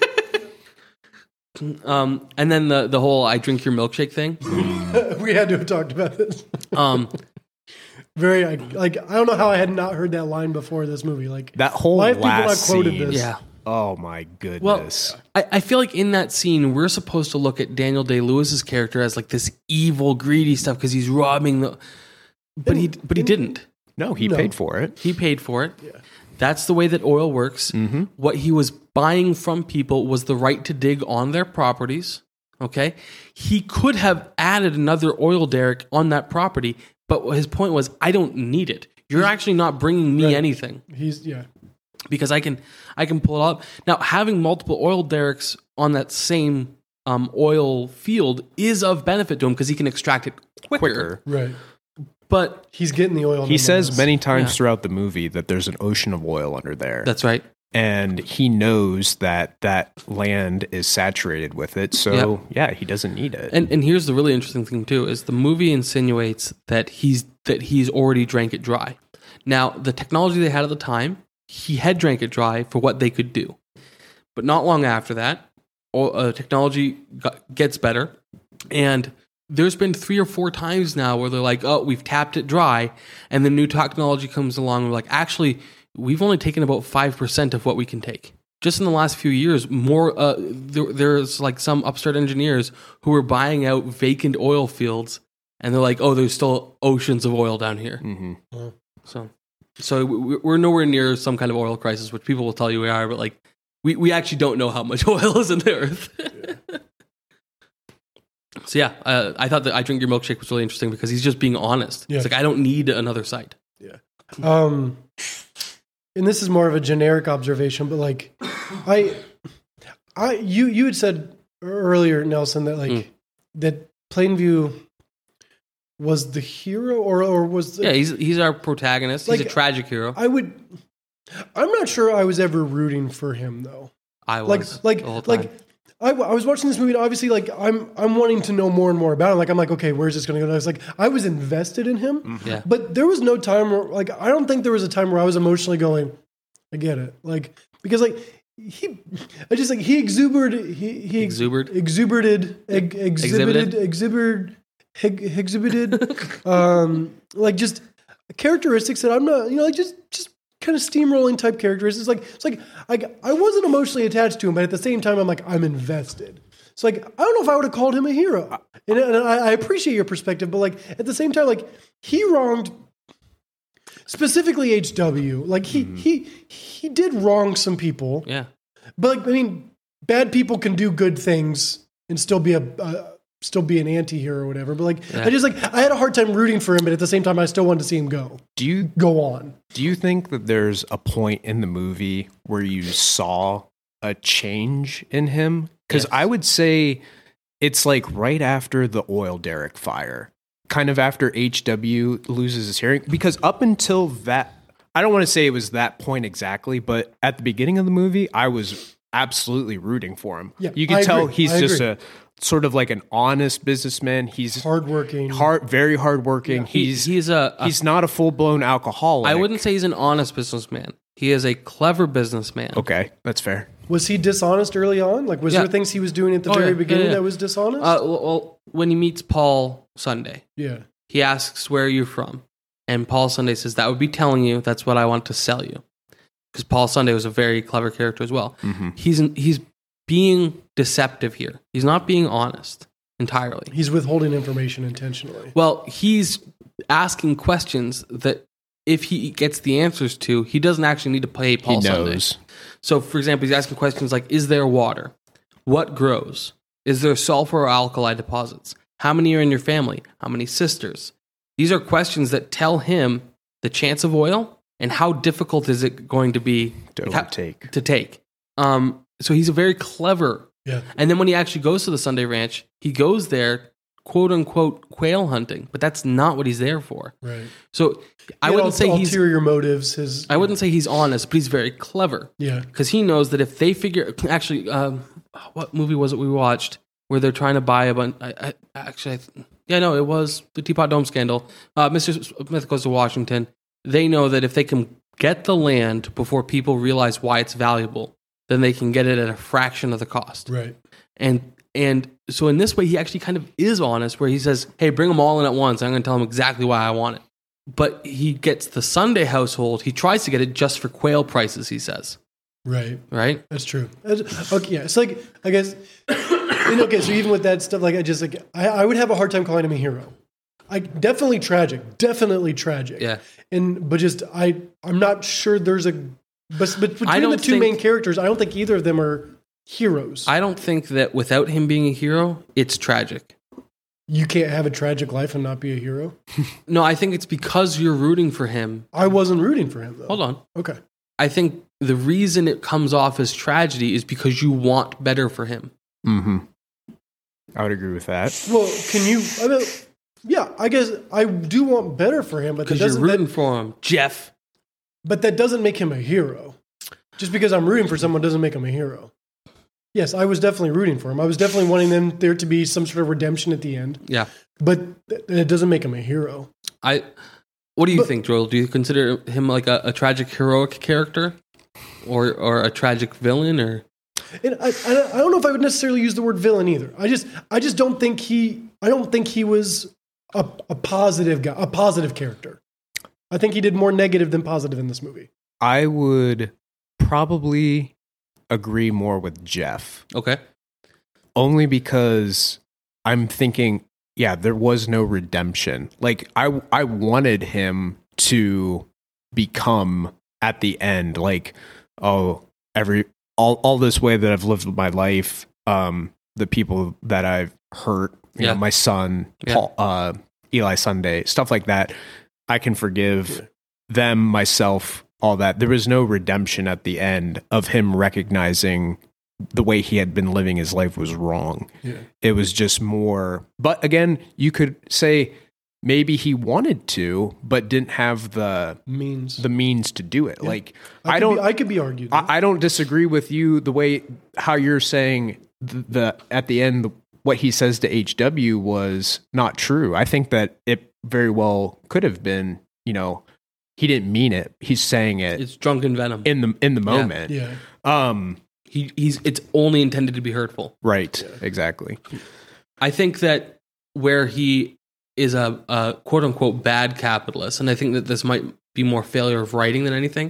um, and then the, the whole I drink your milkshake thing. we had to have talked about this. Um, Very I- like I don't know how I had not heard that line before this movie. Like That whole why have people not last quoted scene. this? yeah. Oh my Well, goodness. I, I feel like in that scene, we're supposed to look at Daniel Day-Lewis's character as like this evil, greedy stuff because he's robbing the. But he, but he didn't. no, he No. paid for it. He paid for it. That's the way that oil works. Mm-hmm. What he was buying from people was the right to dig on their properties. Okay, he could have added another oil derrick on that property, but his point was, I don't need it. You're actually not bringing me Right. anything. He's yeah. Because I can I can pull it up. Now, having multiple oil derricks on that same um, oil field is of benefit to him because he can extract it quicker. Quicker. Right. But He's getting the oil. He says nonetheless. many times Yeah. throughout the movie that there's an ocean of oil under there. that's right. and he knows that that land is saturated with it. So, yeah, he doesn't need it. And and here's the really interesting thing too is the movie insinuates that he's that he's already drank it dry. Now, the technology they had at the time, he had drank it dry for what they could do. But not long after that, o- uh, technology got, gets better, and there's been three or four times now where they're like, "Oh, we've tapped it dry," and the new technology comes along. And we're like, "Actually, we've only taken about five percent of what we can take. Just in the last few years, more uh, there, there's like some upstart engineers who are buying out vacant oil fields, and they're like, "Oh, there's still oceans of oil down here." Mm-hmm. Uh, so, so we- we're nowhere near some kind of oil crisis, which people will tell you we are, but like we, we actually don't know how much oil is in the earth. Yeah. So yeah, uh, I thought that I Drink Your Milkshake was really interesting because he's just being honest. Yeah. It's like I don't need another site. Yeah. Um, and this is more of a generic observation, but like, I, I, you, you had said earlier, Nelson, that like mm. that Plainview was the hero, or or was the, yeah, he's he's our protagonist. Like, he's a tragic hero. I would. I'm not sure I was ever rooting for him though. I was like like the whole time. like. I, I was watching this movie, and obviously, like I'm, I'm wanting to know more and more about it. Like I'm like, okay, where's this going to go? And I was like, I was invested in him, mm-hmm. yeah. but there was no time where, like, I don't think there was a time where I was emotionally going, I get it, like because like he, I just like he exuberated, he he exuberant, exuberated, ex, exhibited, exhibited, ex, exhibited, um, like just characteristics that I'm not, you know, like just just. kind of steamrolling type characteristics. Like it's like I I wasn't emotionally attached to him, but at the same time, I'm like I'm invested. It's like I don't know if I would have called him a hero, and, and I, I appreciate your perspective, but like at the same time, like he wronged specifically H W. Like he mm. he he did wrong some people. Yeah, but like I mean, bad people can do good things and still be a. a still be an anti-hero or whatever, but like yeah. I just like I had a hard time rooting for him, but at the same time I still wanted to see him go. Do you go on? Do you think that there's a point in the movie where you saw a change in him? Because yes. I would say it's like right after the oil derrick fire, kind of after H W loses his hearing, because up until that, I don't want to say it was that point exactly, but at the beginning of the movie, I was absolutely rooting for him. Yeah, you can I tell agree. he's I just agree. a sort of like an honest businessman. He's hardworking, hard, very hardworking. Yeah. He's he, he's a, a he's not a full blown alcoholic. I wouldn't say he's an honest businessman. He is a clever businessman. Okay, that's fair. Was he dishonest early on? Like, was yeah. there things he was doing at the oh, very yeah. beginning yeah, yeah. that was dishonest? Uh, well, when he meets Paul Sunday, yeah, he asks, "Where are you from?" And Paul Sunday says, "That would be telling you. That's what I want to sell you." Because Paul Sunday was a very clever character as well. Mm-hmm. He's he's being deceptive here. He's not being honest entirely. He's withholding information intentionally. Well, he's asking questions that if he gets the answers to, he doesn't actually need to pay Paul he Sunday. knows. So, for example, he's asking questions like, is there water? What grows? Is there sulfur or alkali deposits? How many are in your family? How many sisters? These are questions that tell him the chance of oil and how difficult is it going to be to ha- take. To take. Um, so he's a very clever. Yeah. And then when he actually goes to the Sunday Ranch, he goes there, quote unquote, quail hunting, but that's not what he's there for. Right. So I He wouldn't had say ul- he's ulterior motives. His I wouldn't say he's honest, but he's very clever. Yeah. Because he knows that if they figure, actually, um, what movie was it we watched where they're trying to buy a bunch? I, I, actually, I, yeah, no, it was the Teapot Dome scandal. Uh, Mister Smith Goes to Washington. They know that if they can get the land before people realize why it's valuable, then they can get it at a fraction of the cost. Right. And and so in this way, he actually kind of is honest, where he says, "Hey, bring them all in at once. I'm going to tell them exactly why I want it." But he gets the Sunday household. He tries to get it just for quail prices. He says, Right. "Right." That's true. That's- Okay. Yeah. It's like I guess. You know, okay. So even with that stuff, like I just like I, I would have a hard time calling him a hero. I definitely tragic. Definitely tragic. Yeah. And but just I I'm not sure there's a but, but between don't the two think- main characters, I don't think either of them are heroes. I don't think that without him being a hero, it's tragic. You can't have a tragic life and not be a hero. No, I think it's because you're rooting for him. I wasn't rooting for him though. Hold on. Okay. I think the reason it comes off as tragedy is because you want better for him. Mm-hmm. I would agree with that. Well, can you? I mean, yeah, I guess I do want better for him, but that Because you're doesn't. rooting That, for him, Jeff. but that doesn't make him a hero. Just because I'm rooting for someone doesn't make him a hero. Yes, I was definitely rooting for him. I was definitely wanting them there to be some sort of redemption at the end. Yeah. But th- it doesn't make him a hero. I. What do you But- think, Joel? Do you consider him like a, a tragic heroic character, or or a tragic villain, or? And I, I, I don't know if I would necessarily use the word villain either. I just, I just don't think he, I don't think he was a, a positive guy, a positive character. I think he did more negative than positive in this movie. I would probably agree more with Jeff. Okay. Only because I'm thinking, yeah, there was no redemption. Like I, I wanted him to become at the end, like, oh, every all all this way that I've lived my life, um, the people that I've hurt, you Yeah. know, my son, Yeah. Paul, uh, Eli Sunday, stuff like that. I can forgive them, myself, all that. There was no redemption at the end of him recognizing the way he had been living his life was wrong. Yeah. It was just more, but again, you could say maybe he wanted to, but didn't have the Means. the means to do it. Like I, I, could don't, Be, I could be argued. I, I don't disagree with you the way how you're saying the, the at the end what he says to H W was not true. I think that it very well could have been. You know, he didn't mean it. He's saying it. It's drunken venom. in the in the moment. yeah. Um. He, he's it's only intended to be hurtful. Right. Exactly. I think that where he is a, a quote unquote bad capitalist, and I think that this might be more failure of writing than anything,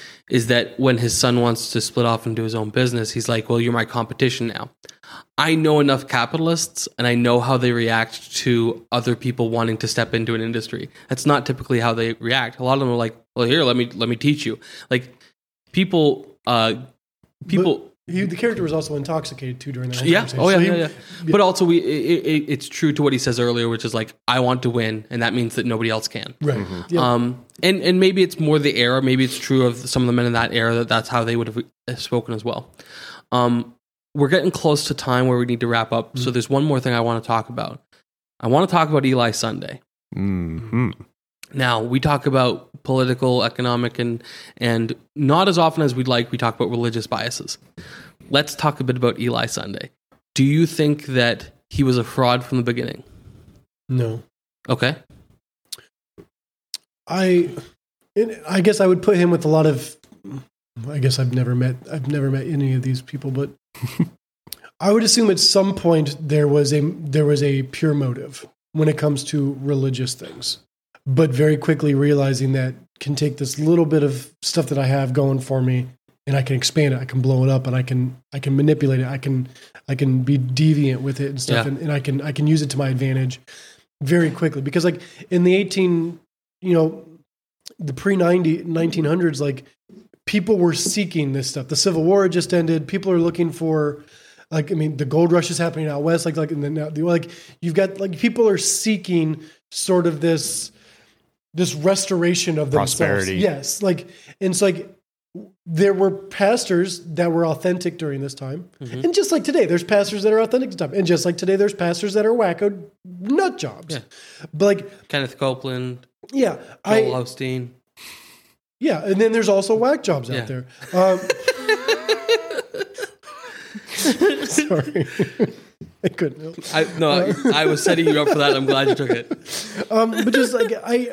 is that when his son wants to split off and do his own business, he's like, well, you're my competition now. I know enough capitalists and I know how they react to other people wanting to step into an industry. That's not typically how they react. A lot of them are like, well, here, let me let me teach you. Like people uh people But he, the character was also intoxicated too during that. yeah. conversation. Oh yeah, So he- yeah, yeah. But also, we it, it, it's true to what he says earlier, which is like, I want to win, and that means that nobody else can. Right. Yeah. Um, and and maybe it's more the era. Maybe it's true of some of the men in that era that that's how they would have spoken as well. Um, we're getting close to time where we need to wrap up. So there's one more thing I want to talk about. I want to talk about Eli Sunday. Hmm. Now, we talk about political, economic, and and not as often as we'd like, we talk about religious biases. Let's talk a bit about Eli Sunday. Do you think that he was a fraud from the beginning? no. Okay. I, it, I guess I would put him with a lot of. I guess I've never met. I've never met any of these people, but I would assume at some point there was a there was a pure motive when it comes to religious things, but very quickly realizing that can take this little bit of stuff that I have going for me, and I can expand it. I can blow it up, and I can I can manipulate it. I can I can be deviant with it and stuff, Yeah. and, and I can I can use it to my advantage very quickly. Because like in the eighteen, you know, the pre nineteen hundreds, like people were seeking this stuff. The Civil War had just ended. People are looking for, like, I mean, the gold rush is happening out west. Like, like, and then now, like, you've got like people are seeking sort of this, this restoration of themselves. Prosperity. Yes, like, and it's like there were pastors that were authentic during this time, Mm-hmm. and just like today, there's pastors that are authentic this time, and just like today, there's pastors that are wacko nut jobs. Yeah. But like, Kenneth Copeland, yeah, Joel I Osteen. yeah, and then there's also whack jobs Yeah. out there. Um, sorry, I couldn't help. I no, I was setting you up for that. I'm glad you took it. Um, but just like I,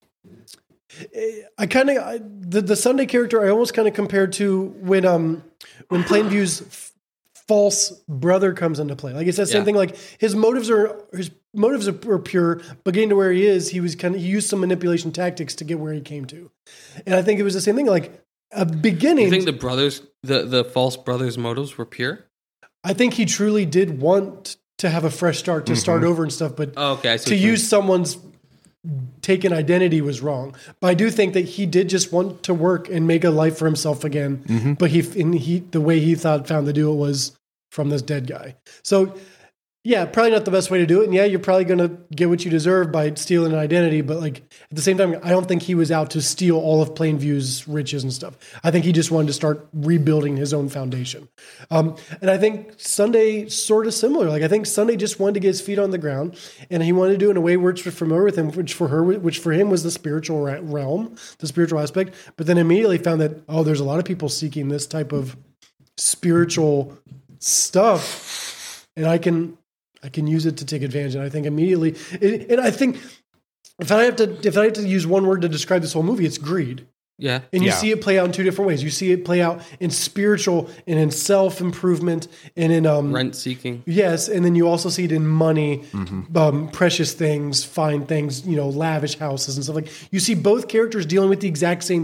I kind of the the Sunday character I almost kind of compared to when um when Plainview's f- false brother comes into play. Like it's that same Yeah. thing. Like his motives are his motives are, are pure, but getting to where he is, he was kind of he used some manipulation tactics to get where he came to. And I think it was the same thing. Like a beginning. You think the brothers, the the false brothers' motives were pure? I think he truly did want to have a fresh start, to start over and stuff, but Oh, okay, I see to what you use someone's taken identity was wrong. But I do think that he did just want to work and make a life for himself again. But he, and he, the way he thought found to do it was from this dead guy. So yeah, probably not the best way to do it. And yeah, you're probably going to get what you deserve by stealing an identity. But like at the same time, I don't think he was out to steal all of Plainview's riches and stuff. I think he just wanted to start rebuilding his own foundation. Um, and I think Sunday sort of similar. Like I think Sunday just wanted to get his feet on the ground, and he wanted to do it in a way which was familiar with him, which for her, which for him was the spiritual ra- realm, the spiritual aspect. But then immediately found that, oh, there's a lot of people seeking this type of spiritual stuff, and I can. I can use it to take advantage. And I think immediately, and I think if I have to, if I have to use one word to describe this whole movie, it's greed. Yeah. And you Yeah. see it play out in two different ways. You see it play out in spiritual and in self-improvement and in, um, Rent seeking. yes. And then you also see it in money, um, precious things, fine things, you know, lavish houses and stuff like. You see both characters dealing with the exact same thing.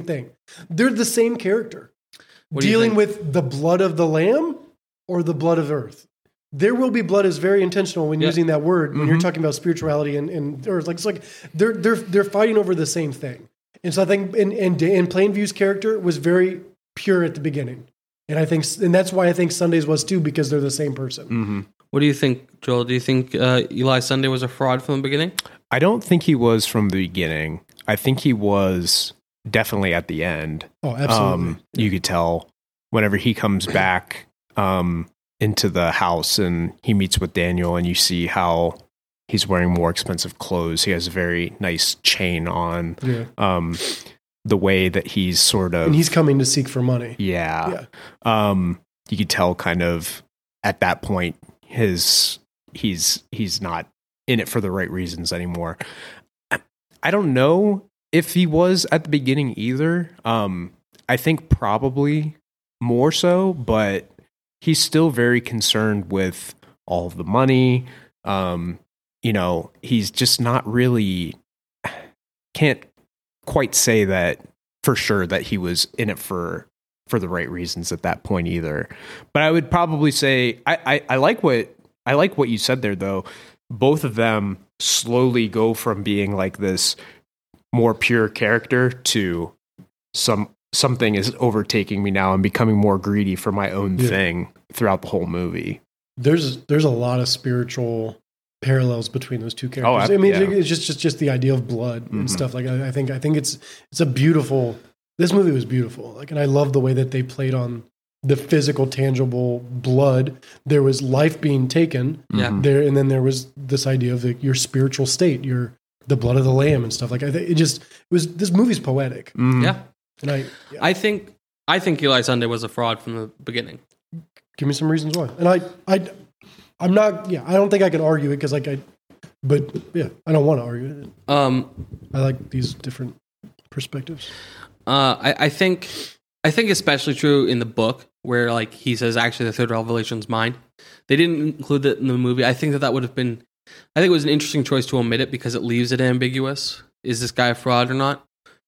They're the same character. What do you Dealing think? with the blood of the lamb or the blood of earth. There will be blood is very intentional when Yeah. using that word when Mm-hmm. you're talking about spirituality and, and or it's like it's like they're they're they're fighting over the same thing. And so I think and and, and Plainview's character was very pure at the beginning. And I think and that's why I think Sunday's was too, because they're the same person. Mm-hmm. What do you think, Joel? Do you think uh, Eli Sunday was a fraud from the beginning? I don't think he was from the beginning. I think he was definitely at the end. Oh, absolutely. Um, you could tell whenever he comes back um, into the house and he meets with Daniel, and you see how he's wearing more expensive clothes. He has a very nice chain on. Yeah. Um, the way that he's sort of, And he's coming to seek for money. yeah. Um, you could tell kind of at that point his he's he's not in it for the right reasons anymore. I don't know if he was at the beginning either. Um, I think probably more so, but he's still very concerned with all of the money. Um, you know, he's just not really can't quite say that for sure that he was in it for for the right reasons at that point either. But I would probably say I, I, I like what I like what you said there though. Both of them slowly go from being like this more pure character to some something is overtaking me now and becoming more greedy for my own Yeah. thing throughout the whole movie. There's there's a lot of spiritual parallels between those two characters. Oh, I- I mean, yeah. it's just, just just the idea of blood and Mhm. stuff like. I, I think I think it's it's a beautiful. This movie was beautiful. Like, and I love the way that they played on the physical, tangible blood. There was life being taken. Yeah. There, and then there was this idea of like your spiritual state, your the blood of the lamb and stuff like. I think it just it was. This movie's poetic, Mhm. Yeah. and I yeah. I think I think Eli Sunday was a fraud from the beginning. give me some reasons why. And I I I'm not. Yeah, I don't think I can argue it because like I. But yeah, I don't want to argue it. Um, I like these different perspectives. Uh, I, I think I think especially true in the book where like he says actually the third revelation's mine. They didn't include that in the movie. I think that that would have been. I think it was an interesting choice to omit it because it leaves it ambiguous. Is this guy a fraud or not?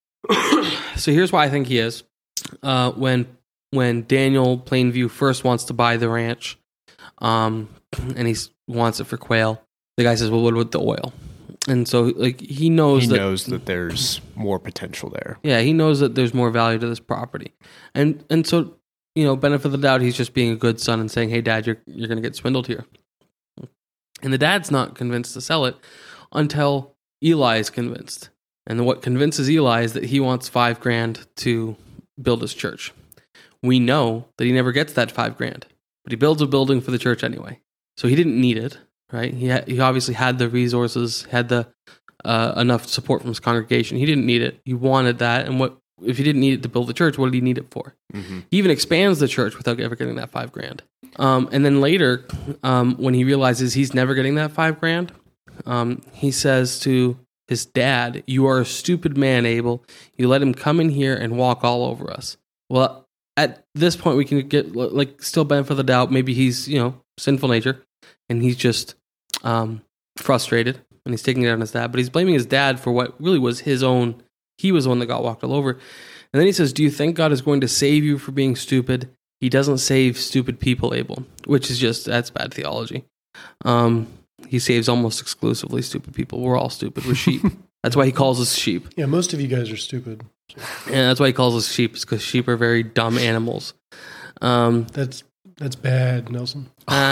So here's why I think he is. Uh, when when Daniel Plainview first wants to buy the ranch, um, and he wants it for quail, the guy says, "Well, what about the oil?" And so, like, he knows He that knows that there's more potential there. yeah, he knows that there's more value to this property, and and so you know, benefit of the doubt, he's just being a good son and saying, "Hey, Dad, you're you're going to get swindled here," and the dad's not convinced to sell it until Eli is convinced, and what convinces Eli is that he wants five grand to build his church. We know that he never gets that five grand, but he builds a building for the church anyway, so he didn't need it. Right? He ha- he obviously had the resources, had the uh, enough support from his congregation. He didn't need it. He wanted that, and what if he didn't need it to build the church? What did he need it for? Mm-hmm. He even expands the church without ever getting that five grand. Um, and then later, um, when he realizes he's never getting that five grand, um, he says to his dad, "You are a stupid man, Abel. You let him come in here and walk all over us." Well, at this point, we can get like still benefit of the doubt. Maybe he's you know sinful nature, and he's just um, frustrated, and he's taking it out on his dad. But he's blaming his dad for what really was his own. He was the one that got walked all over. And then he says, "Do you think God is going to save you for being stupid? He doesn't save stupid people, Abel," which is just that's bad theology. Um, he saves almost exclusively stupid people. We're all stupid. We're sheep. That's why he calls us sheep. Yeah, most of you guys are stupid. And that's why he calls us sheep, because sheep are very dumb animals. Um, That's that's bad, Nelson. uh,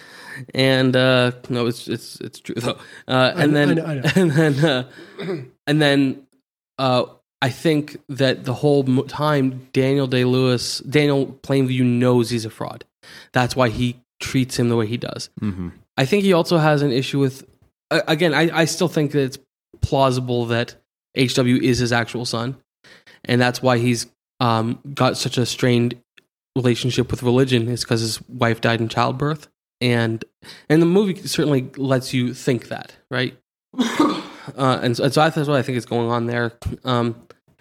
and uh, no, it's it's it's true though. Uh, and, I- then, I know- I know. and then uh, and then uh, I think that the whole mo- time Daniel Day-Lewis, Daniel Plainview knows he's a fraud. That's why he treats him the way he does. Mm-hmm. I think he also has an issue with. Uh, again, I, I still think that it's plausible that H W is his actual son, and that's why he's um, got such a strained relationship with religion. Is because his wife died in childbirth, and and the movie certainly lets you think that, right? uh, and, so, and so that's what I think is going on there. Um,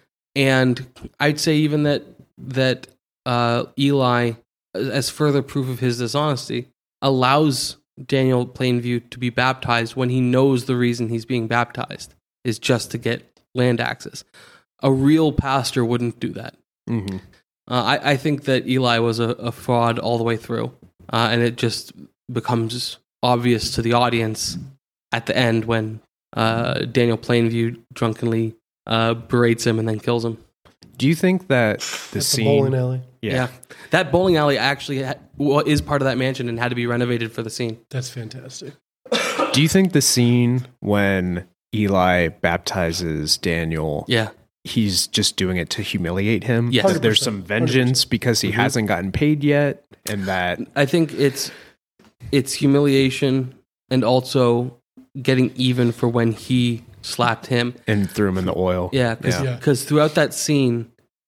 and I'd say even that that uh, Eli, as further proof of his dishonesty, allows Daniel Plainview to be baptized when he knows the reason he's being baptized is just to get land access. a real pastor wouldn't do that. Mm-hmm. Uh, I, I think that Eli was a, a fraud all the way through, uh, and it just becomes obvious to the audience at the end when uh, Daniel Plainview drunkenly uh, berates him and then kills him. Do you think that the At scene? the bowling alley. Yeah. Yeah, that bowling alley actually ha- wa- is part of that mansion and had to be renovated for the scene. That's fantastic. Do you think the scene when Eli baptizes Daniel? Yeah, He's just doing it to humiliate him. Yes. That there's one hundred percent. some vengeance because he Mhm. hasn't gotten paid yet, and that I think it's it's humiliation and also getting even for when he slapped him. and threw him in the oil. Yeah, because Yeah. throughout that scene,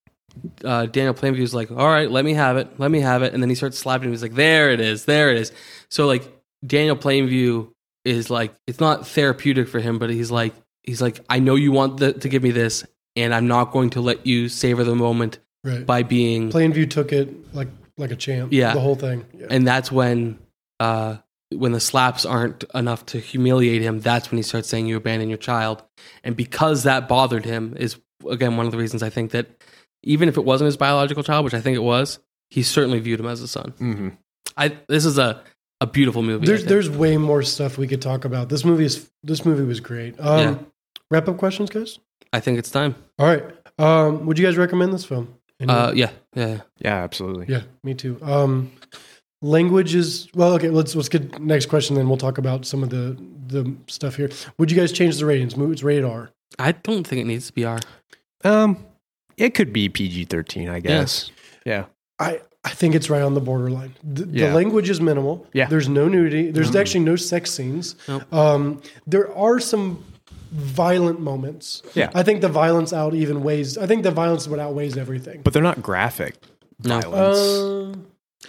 uh, Daniel Plainview was like, "All right, let me have it, let me have it," and then he starts slapping him. He's like, "There it is, there it is." So like Daniel Plainview is like, it's not therapeutic for him, but he's like, he's like, I know you want the, to give me this, and I'm not going to let you savor the moment Right. by being. Plainview took it like like a champ. Yeah. The whole thing. Yeah. And that's when, uh, when the slaps aren't enough to humiliate him, that's when he starts saying you abandon your child. And because that bothered him is, again, one of the reasons I think that even if it wasn't his biological child, which I think it was, he certainly viewed him as a son. Mm-hmm. I This is a, a beautiful movie. There's there's way more stuff we could talk about. This movie is this movie was great. Um, Yeah. Wrap up questions, guys. I think it's time. All right. Um, would you guys recommend this film? Anyone? Uh, yeah, yeah, yeah. Yeah, absolutely. Yeah, me too. Um, language is well. Okay, let's let's get next question. Then we'll talk about some of the the stuff here. Would you guys change the ratings? It's rated R. I don't think it needs to be R. Um, it could be P G thirteen, I guess. Yeah. I I think it's right on the borderline. The, Yeah. the language is minimal. Yeah. There's no nudity. There's No. actually no sex scenes. Nope. Um, there are some violent moments. Yeah. I think the violence out even weighs. I think the violence is what outweighs everything. But they're not graphic No. violence. Um,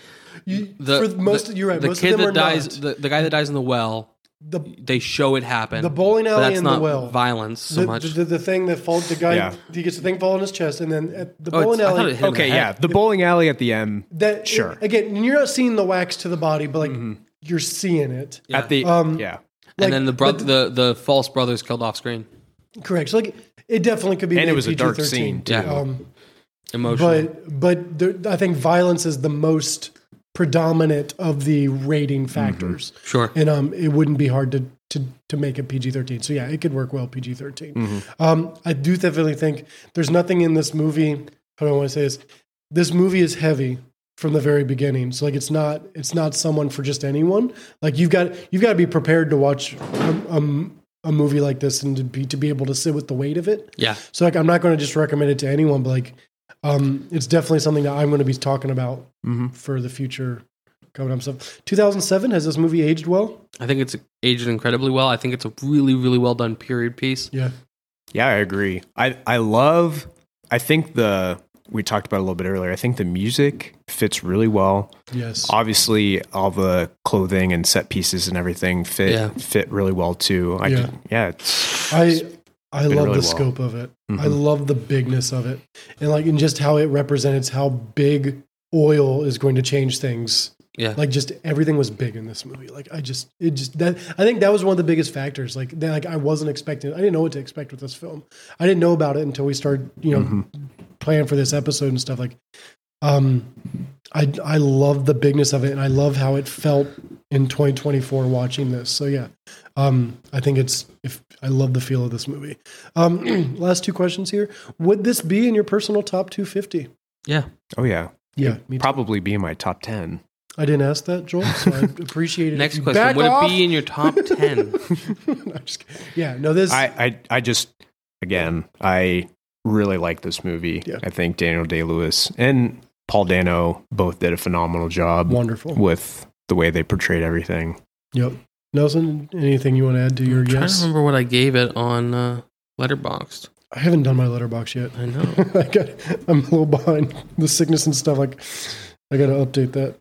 you, The, for most, the, you're right. The most kid of them that are dies, not. the, the guy that dies in the well, The they show it happen. the bowling but alley that's and not the well. violence so the, much. The, the, the thing that falls, the guy, Yeah. he gets the thing fall in his chest, and then at the Oh, bowling it's- I thought alley. it hit him. okay, the yeah. head. The bowling alley at the end. That Sure. again, you're not seeing the wax to the body, but like you're seeing it. Yeah. At the Um, yeah. Like, and then the, bro- but the the false brothers killed off screen. correct. So like it definitely could be. And it made was a dark P G thirteen. scene, too. Yeah. Um, Emotional. but but there, I think violence is the most predominant of the rating factors, Sure. and um, it wouldn't be hard to to to make it P G thirteen. So yeah, it could work well P G thirteen. Um, I do definitely think there's nothing in this movie. How do I want to say this? This movie is heavy from the very beginning. So like it's not it's not someone for just anyone. Like you've got you've got to be prepared to watch a, a, a movie like this and to be to be able to sit with the weight of it. Yeah. So like I'm not going to just recommend it to anyone, but like um, it's definitely something that I'm going to be talking about Mhm. for the future coming up stuff. two thousand seven, has this movie aged well? I think it's aged incredibly well. I think it's a really, really well done period piece. Yeah. Yeah, I agree. I I love I think the we talked about it a little bit earlier. I think the music fits really well. Yes. Obviously, all the clothing and set pieces and everything fit Yeah. fit really well too. I Yeah. could- yeah, it's I I been love really the well. scope of it. I Mhm. love the bigness of it, and like and just how it represents how big oil is going to change things. Yeah. Like just everything was big in this movie. Like I just it just that I think that was one of the biggest factors. Like that, like I wasn't expecting. I didn't know what to expect with this film. I didn't know about it until we started, you know, Mm-hmm. planning for this episode and stuff. Like, um, I I love the bigness of it, and I love how it felt in twenty twenty-four watching this. So yeah, um, I think it's if I love the feel of this movie. Um, last two questions here. Would this be in your personal top two fifty? Yeah. oh yeah. Yeah, me too. Probably be in my top ten. I didn't ask that, Joel, so I appreciate it. Next If you question. back Would off. it be in your top ten? No, I'm just kidding. Yeah, no, this. I, I I just again I really like this movie. Yeah. I think Daniel Day-Lewis and Paul Dano both did a phenomenal job Wonderful. with the way they portrayed everything. Yep. Nelson, anything you want to add to your I'm trying to yes? remember what I gave it on uh, Letterboxd. I haven't done my letterbox yet. I know. I got. I'm a little behind the sickness and stuff. Like, I got to update that.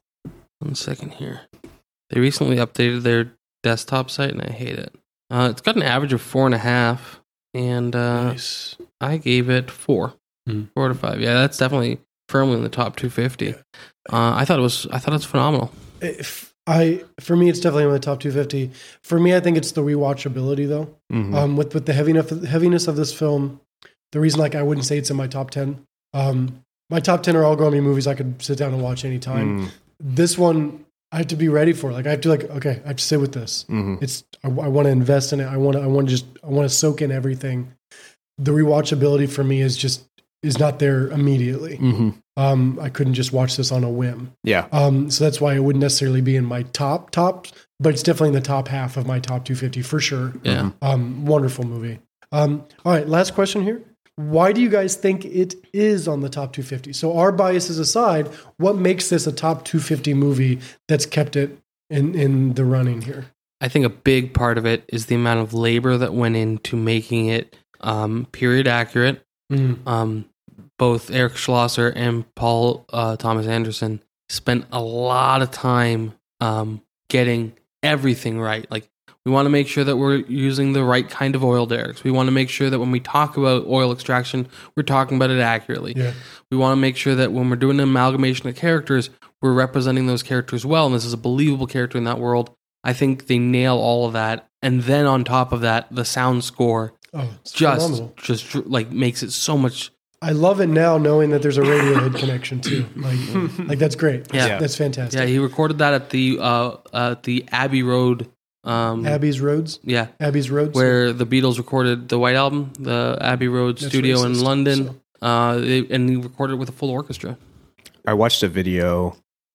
One second here. They recently updated their desktop site, and I hate it. Uh, it's got an average of four and a half, and uh, Nice. I gave it four, Hmm. four to five. Yeah, that's definitely firmly in the top two fifty. Uh, I thought it was. I thought it was phenomenal. If I, for me, it's definitely in the top two fifty. For me, I think it's the rewatchability though. Mhm. Um, with with the heaviness heaviness of this film, the reason like I wouldn't say it's in my top ten. Um, my top ten are all Gomi movies I could sit down and watch anytime. Mm. This one I have to be ready for. Like I have to like okay, I have to sit with this. Mm-hmm. It's I, I want to invest in it. I want to I want to just I want to soak in everything. The rewatchability for me is just is not there immediately. Mm-hmm. Um, I couldn't just watch this on a whim. Yeah. Um, so that's why it wouldn't necessarily be in my top top, but it's definitely in the top half of my top two fifty for sure. Yeah. Um, wonderful movie. Um, all right, last question here. Why do you guys think it is on the top two fifty? So our biases aside, what makes this a top two fifty movie that's kept it in, in the running here? I think a big part of it is the amount of labor that went into making it um, period accurate. Mm. Um, both Eric Schlosser and Paul uh, Thomas Anderson spent a lot of time um, getting everything right. Like, we want to make sure that we're using the right kind of oil derricks. We want to make sure that when we talk about oil extraction, we're talking about it accurately. Yeah. We want to make sure that when we're doing an amalgamation of characters, we're representing those characters well, and this is a believable character in that world. I think they nail all of that. And then on top of that, the sound score oh, just, phenomenal. just like makes it so much. I love it now knowing that there's a Radiohead connection too. Like, like that's great. Yeah. That's, that's fantastic. Yeah, he recorded that at the uh, at the Abbey Road. Um, Abbey's Roads? Yeah. Abbey's Roads. Where the Beatles recorded the White Album, the Abbey Road that's studio racist, in London. So. Uh, they, and he recorded it with a full orchestra. I watched a video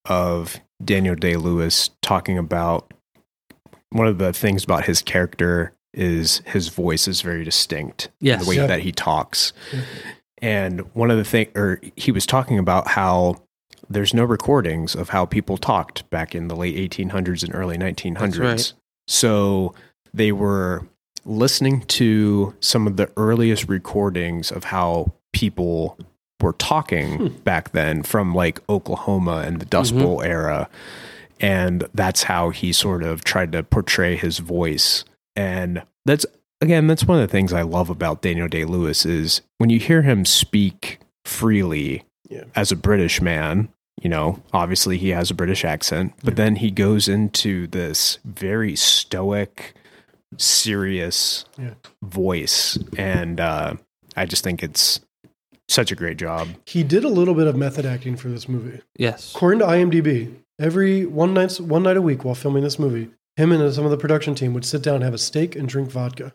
of Daniel Day-Lewis talking about one of the things about his character is his voice is very distinct. Yes. The way yeah. that he talks. Yeah. And one of the things, or he was talking about how there's no recordings of how people talked back in the late eighteen hundreds and early nineteen hundreds. That's right. So they were listening to some of the earliest recordings of how people were talking hmm. back then from like Oklahoma and the Dust mm-hmm. Bowl era. And that's how he sort of tried to portray his voice. And that's, again, that's one of the things I love about Daniel Day-Lewis is when you hear him speak freely yeah. as a British man, you know, obviously he has a British accent, but yeah. then he goes into this very stoic, serious yeah. voice. And uh, I just think it's such a great job. He did a little bit of method acting for this movie. Yes. According to IMDb, every one night, one night a week while filming this movie, him and some of the production team would sit down and have a steak and drink vodka.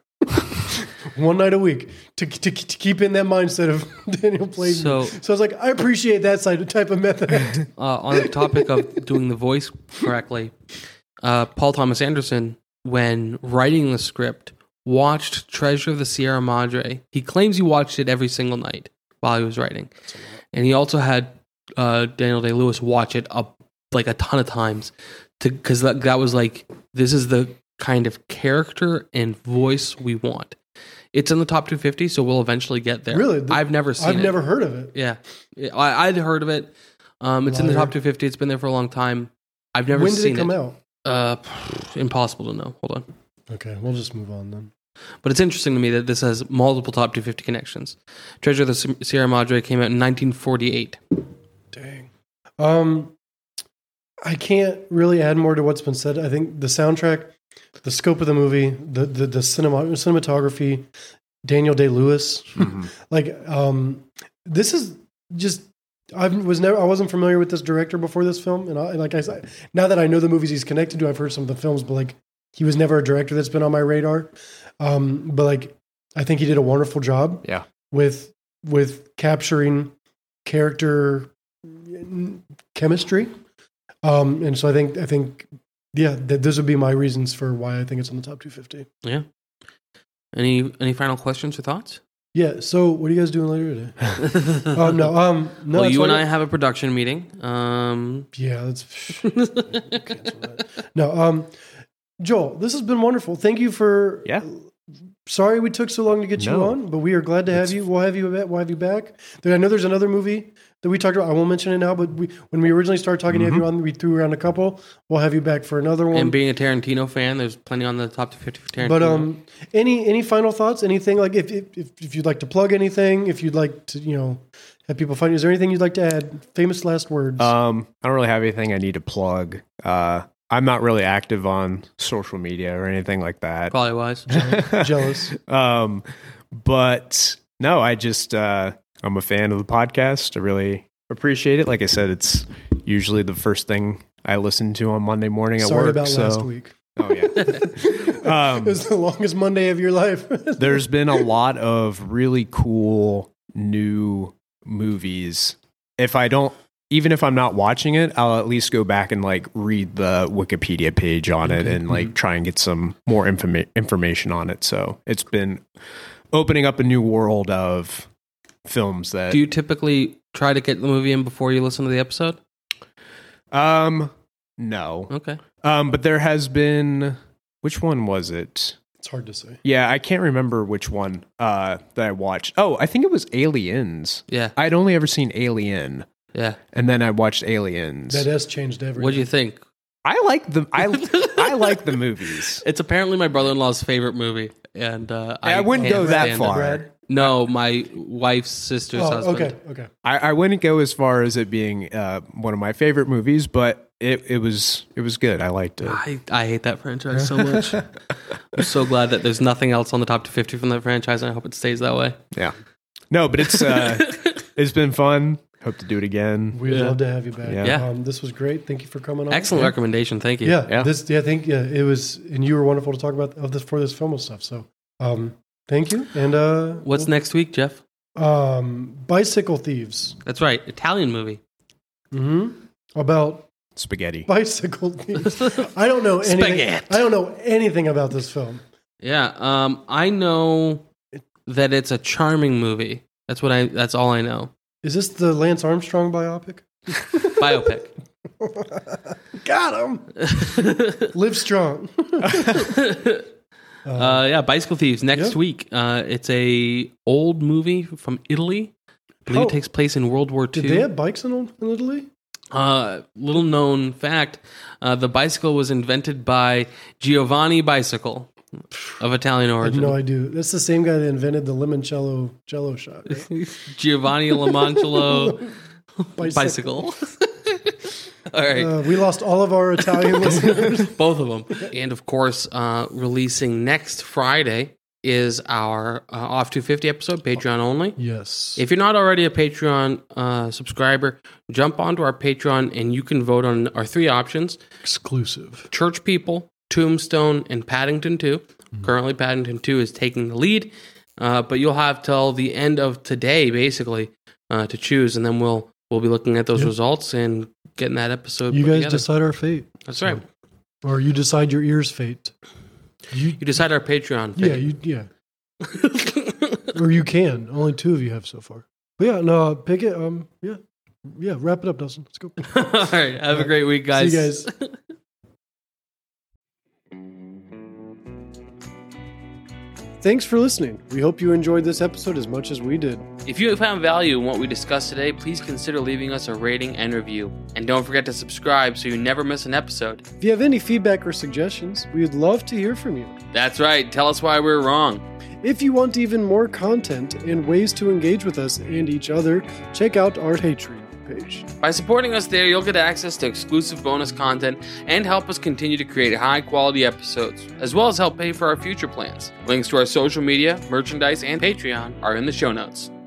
One night a week to, to, to keep in that mindset of Daniel Plague. So, so I was like, I appreciate that side type of method. uh, on the topic of doing the voice correctly, uh, Paul Thomas Anderson, when writing the script, watched Treasure of the Sierra Madre. He claims he watched it every single night while he was writing. And he also had uh, Daniel Day-Lewis watch it up like a ton of times because that, that was like, this is the kind of character and voice we want. It's in the top two fifty, so we'll eventually get there. Really? I've never seen I've it. I've never heard of it. Yeah. I, I'd heard of it. Um, it's Liar. in the top two fifty. It's been there for a long time. I've never when seen it. When did it come it. out? Uh, impossible to know. Hold on. Okay, we'll just move on then. But it's interesting to me that this has multiple top two fifty connections. Treasure of the Sierra Madre came out in nineteen forty-eight. Dang. Um, I can't really add more to what's been said. I think the soundtrack, the scope of the movie, the the, the cinema, cinematography, Daniel Day-Lewis, mm-hmm. like um, this is just. I was never. I wasn't familiar with this director before this film, and I, like I said, now that I know the movies he's connected to, I've heard some of the films, but like he was never a director that's been on my radar. Um, but like I think he did a wonderful job. Yeah. With with capturing character chemistry. Um, and so I think, I think, yeah, th- those would be my reasons for why I think it's on the top two fifty. Yeah. Any, any final questions or thoughts? Yeah. So what are you guys doing later today? um, no, um, no, well, you and I have a production meeting. Um, yeah, let's cancel that. No, um, Joel, this has been wonderful. Thank you for, yeah. Sorry we took so long to get no. you on, but we are glad to have it's, you. We'll have you. We'll have you back. I know there's another movie that we talked about. I won't mention it now, but we, when we originally started talking mm-hmm. to you on, we threw around a couple. We'll have you back for another one. And being a Tarantino fan, there's plenty on the top two fifty for Tarantino. But um, any any final thoughts? Anything like if if if you'd like to plug anything, if you'd like to, you know, have people find you, is there anything you'd like to add? Famous last words. Um, I don't really have anything I need to plug. Uh. I'm not really active on social media or anything like that. Probably wise. Jealous. um, but no, I just uh, I'm a fan of the podcast. I really appreciate it. Like I said, it's usually the first thing I listen to on Monday morning at Sorry work. about so. last week. Oh yeah, um, It was the longest Monday of your life. there's been a lot of really cool new movies. If I don't, even if I'm not watching it, I'll at least go back and like read the Wikipedia page on it and like try and get some more informa- information on it. So it's been opening up a new world of films that. Do you typically try to get the movie in before you listen to the episode? Um, no. Okay. Um, but there has been, which one was it? It's hard to say. Yeah, I can't remember which one uh, that I watched. Oh, I think it was Aliens. Yeah. I'd only ever seen Alien, Yeah. and then I watched Aliens. That has changed everything. What do you think? I like the I I like the movies. It's apparently my brother-in-law's favorite movie, and uh, I, I wouldn't can't go that stand it. far. Brad? No, my wife's sister's Oh, husband. okay, okay. I, I wouldn't go as far as it being uh, one of my favorite movies, but it, it was it was good. I liked it. I, I hate that franchise so much. I'm so glad that there's nothing else on the top two fifty from that franchise, and I hope it stays that way. Yeah, no, but it's uh, it's been fun. Hope to do it again. We'd Yeah. love to have you back. Yeah. Yeah. Um, this was great. Thank you for coming on. Excellent recommendation. Thank you. Yeah, Yeah. This, yeah, I think yeah, it was, and you were wonderful to talk about of this for this film and stuff. So, um, thank you. And uh, What's next week, Jeff? um, Bicycle Thieves. That's right. Italian movie. Mm-hmm. About Spaghetti. bicycle thieves. I don't know anything. Spaghetti. I don't know anything about this film. Yeah. Um, I know that it's a charming movie. That's what I. That's all I know. Is this the Lance Armstrong biopic? Biopic. Got him. Live strong. Uh, yeah, Bicycle Thieves next Yeah. week. Uh, it's a old movie from Italy. I believe Oh. it takes place in World War Two. Did they have bikes in, in Italy? Uh, little known fact: uh, the bicycle was invented by Giovanni Bicycle of Italian I had origin. no idea. That's the same guy that invented the limoncello jello shot. Right? Giovanni Lamancello Bicycle. Bicycle. All right. Uh, we lost all of our Italian listeners. Both of them. And of course, uh, releasing next Friday is our uh, Off two fifty episode, Patreon only. Yes. If you're not already a Patreon uh, subscriber, jump onto our Patreon and you can vote on our three options. Exclusive. Church People, Tombstone, and Paddington two. Mm-hmm. Currently, Paddington two is taking the lead, uh, but you'll have till the end of today, basically, uh, to choose, and then we'll we'll be looking at those Yep. results and getting that episode You put guys together. decide our fate. That's right. Or you decide your ear's fate. You, You decide our Patreon. yeah, fate. you, yeah. Or you can. Only two of you have so far. But yeah, no, pick it. Um, yeah. Yeah, wrap it up, Dustin. Let's go. All right. Have a great week, guys. See you guys. Thanks for listening. We hope you enjoyed this episode as much as we did. If you found value in what we discussed today, please consider leaving us a rating and review. And don't forget to subscribe so you never miss an episode. If you have any feedback or suggestions, we would love to hear from you. That's right. Tell us why we're wrong. If you want even more content and ways to engage with us and each other, check out our Patreon page. By supporting us there, you'll get access to exclusive bonus content and help us continue to create high-quality episodes, as well as help pay for our future plans. Links to our social media, merchandise, and Patreon are in the show notes.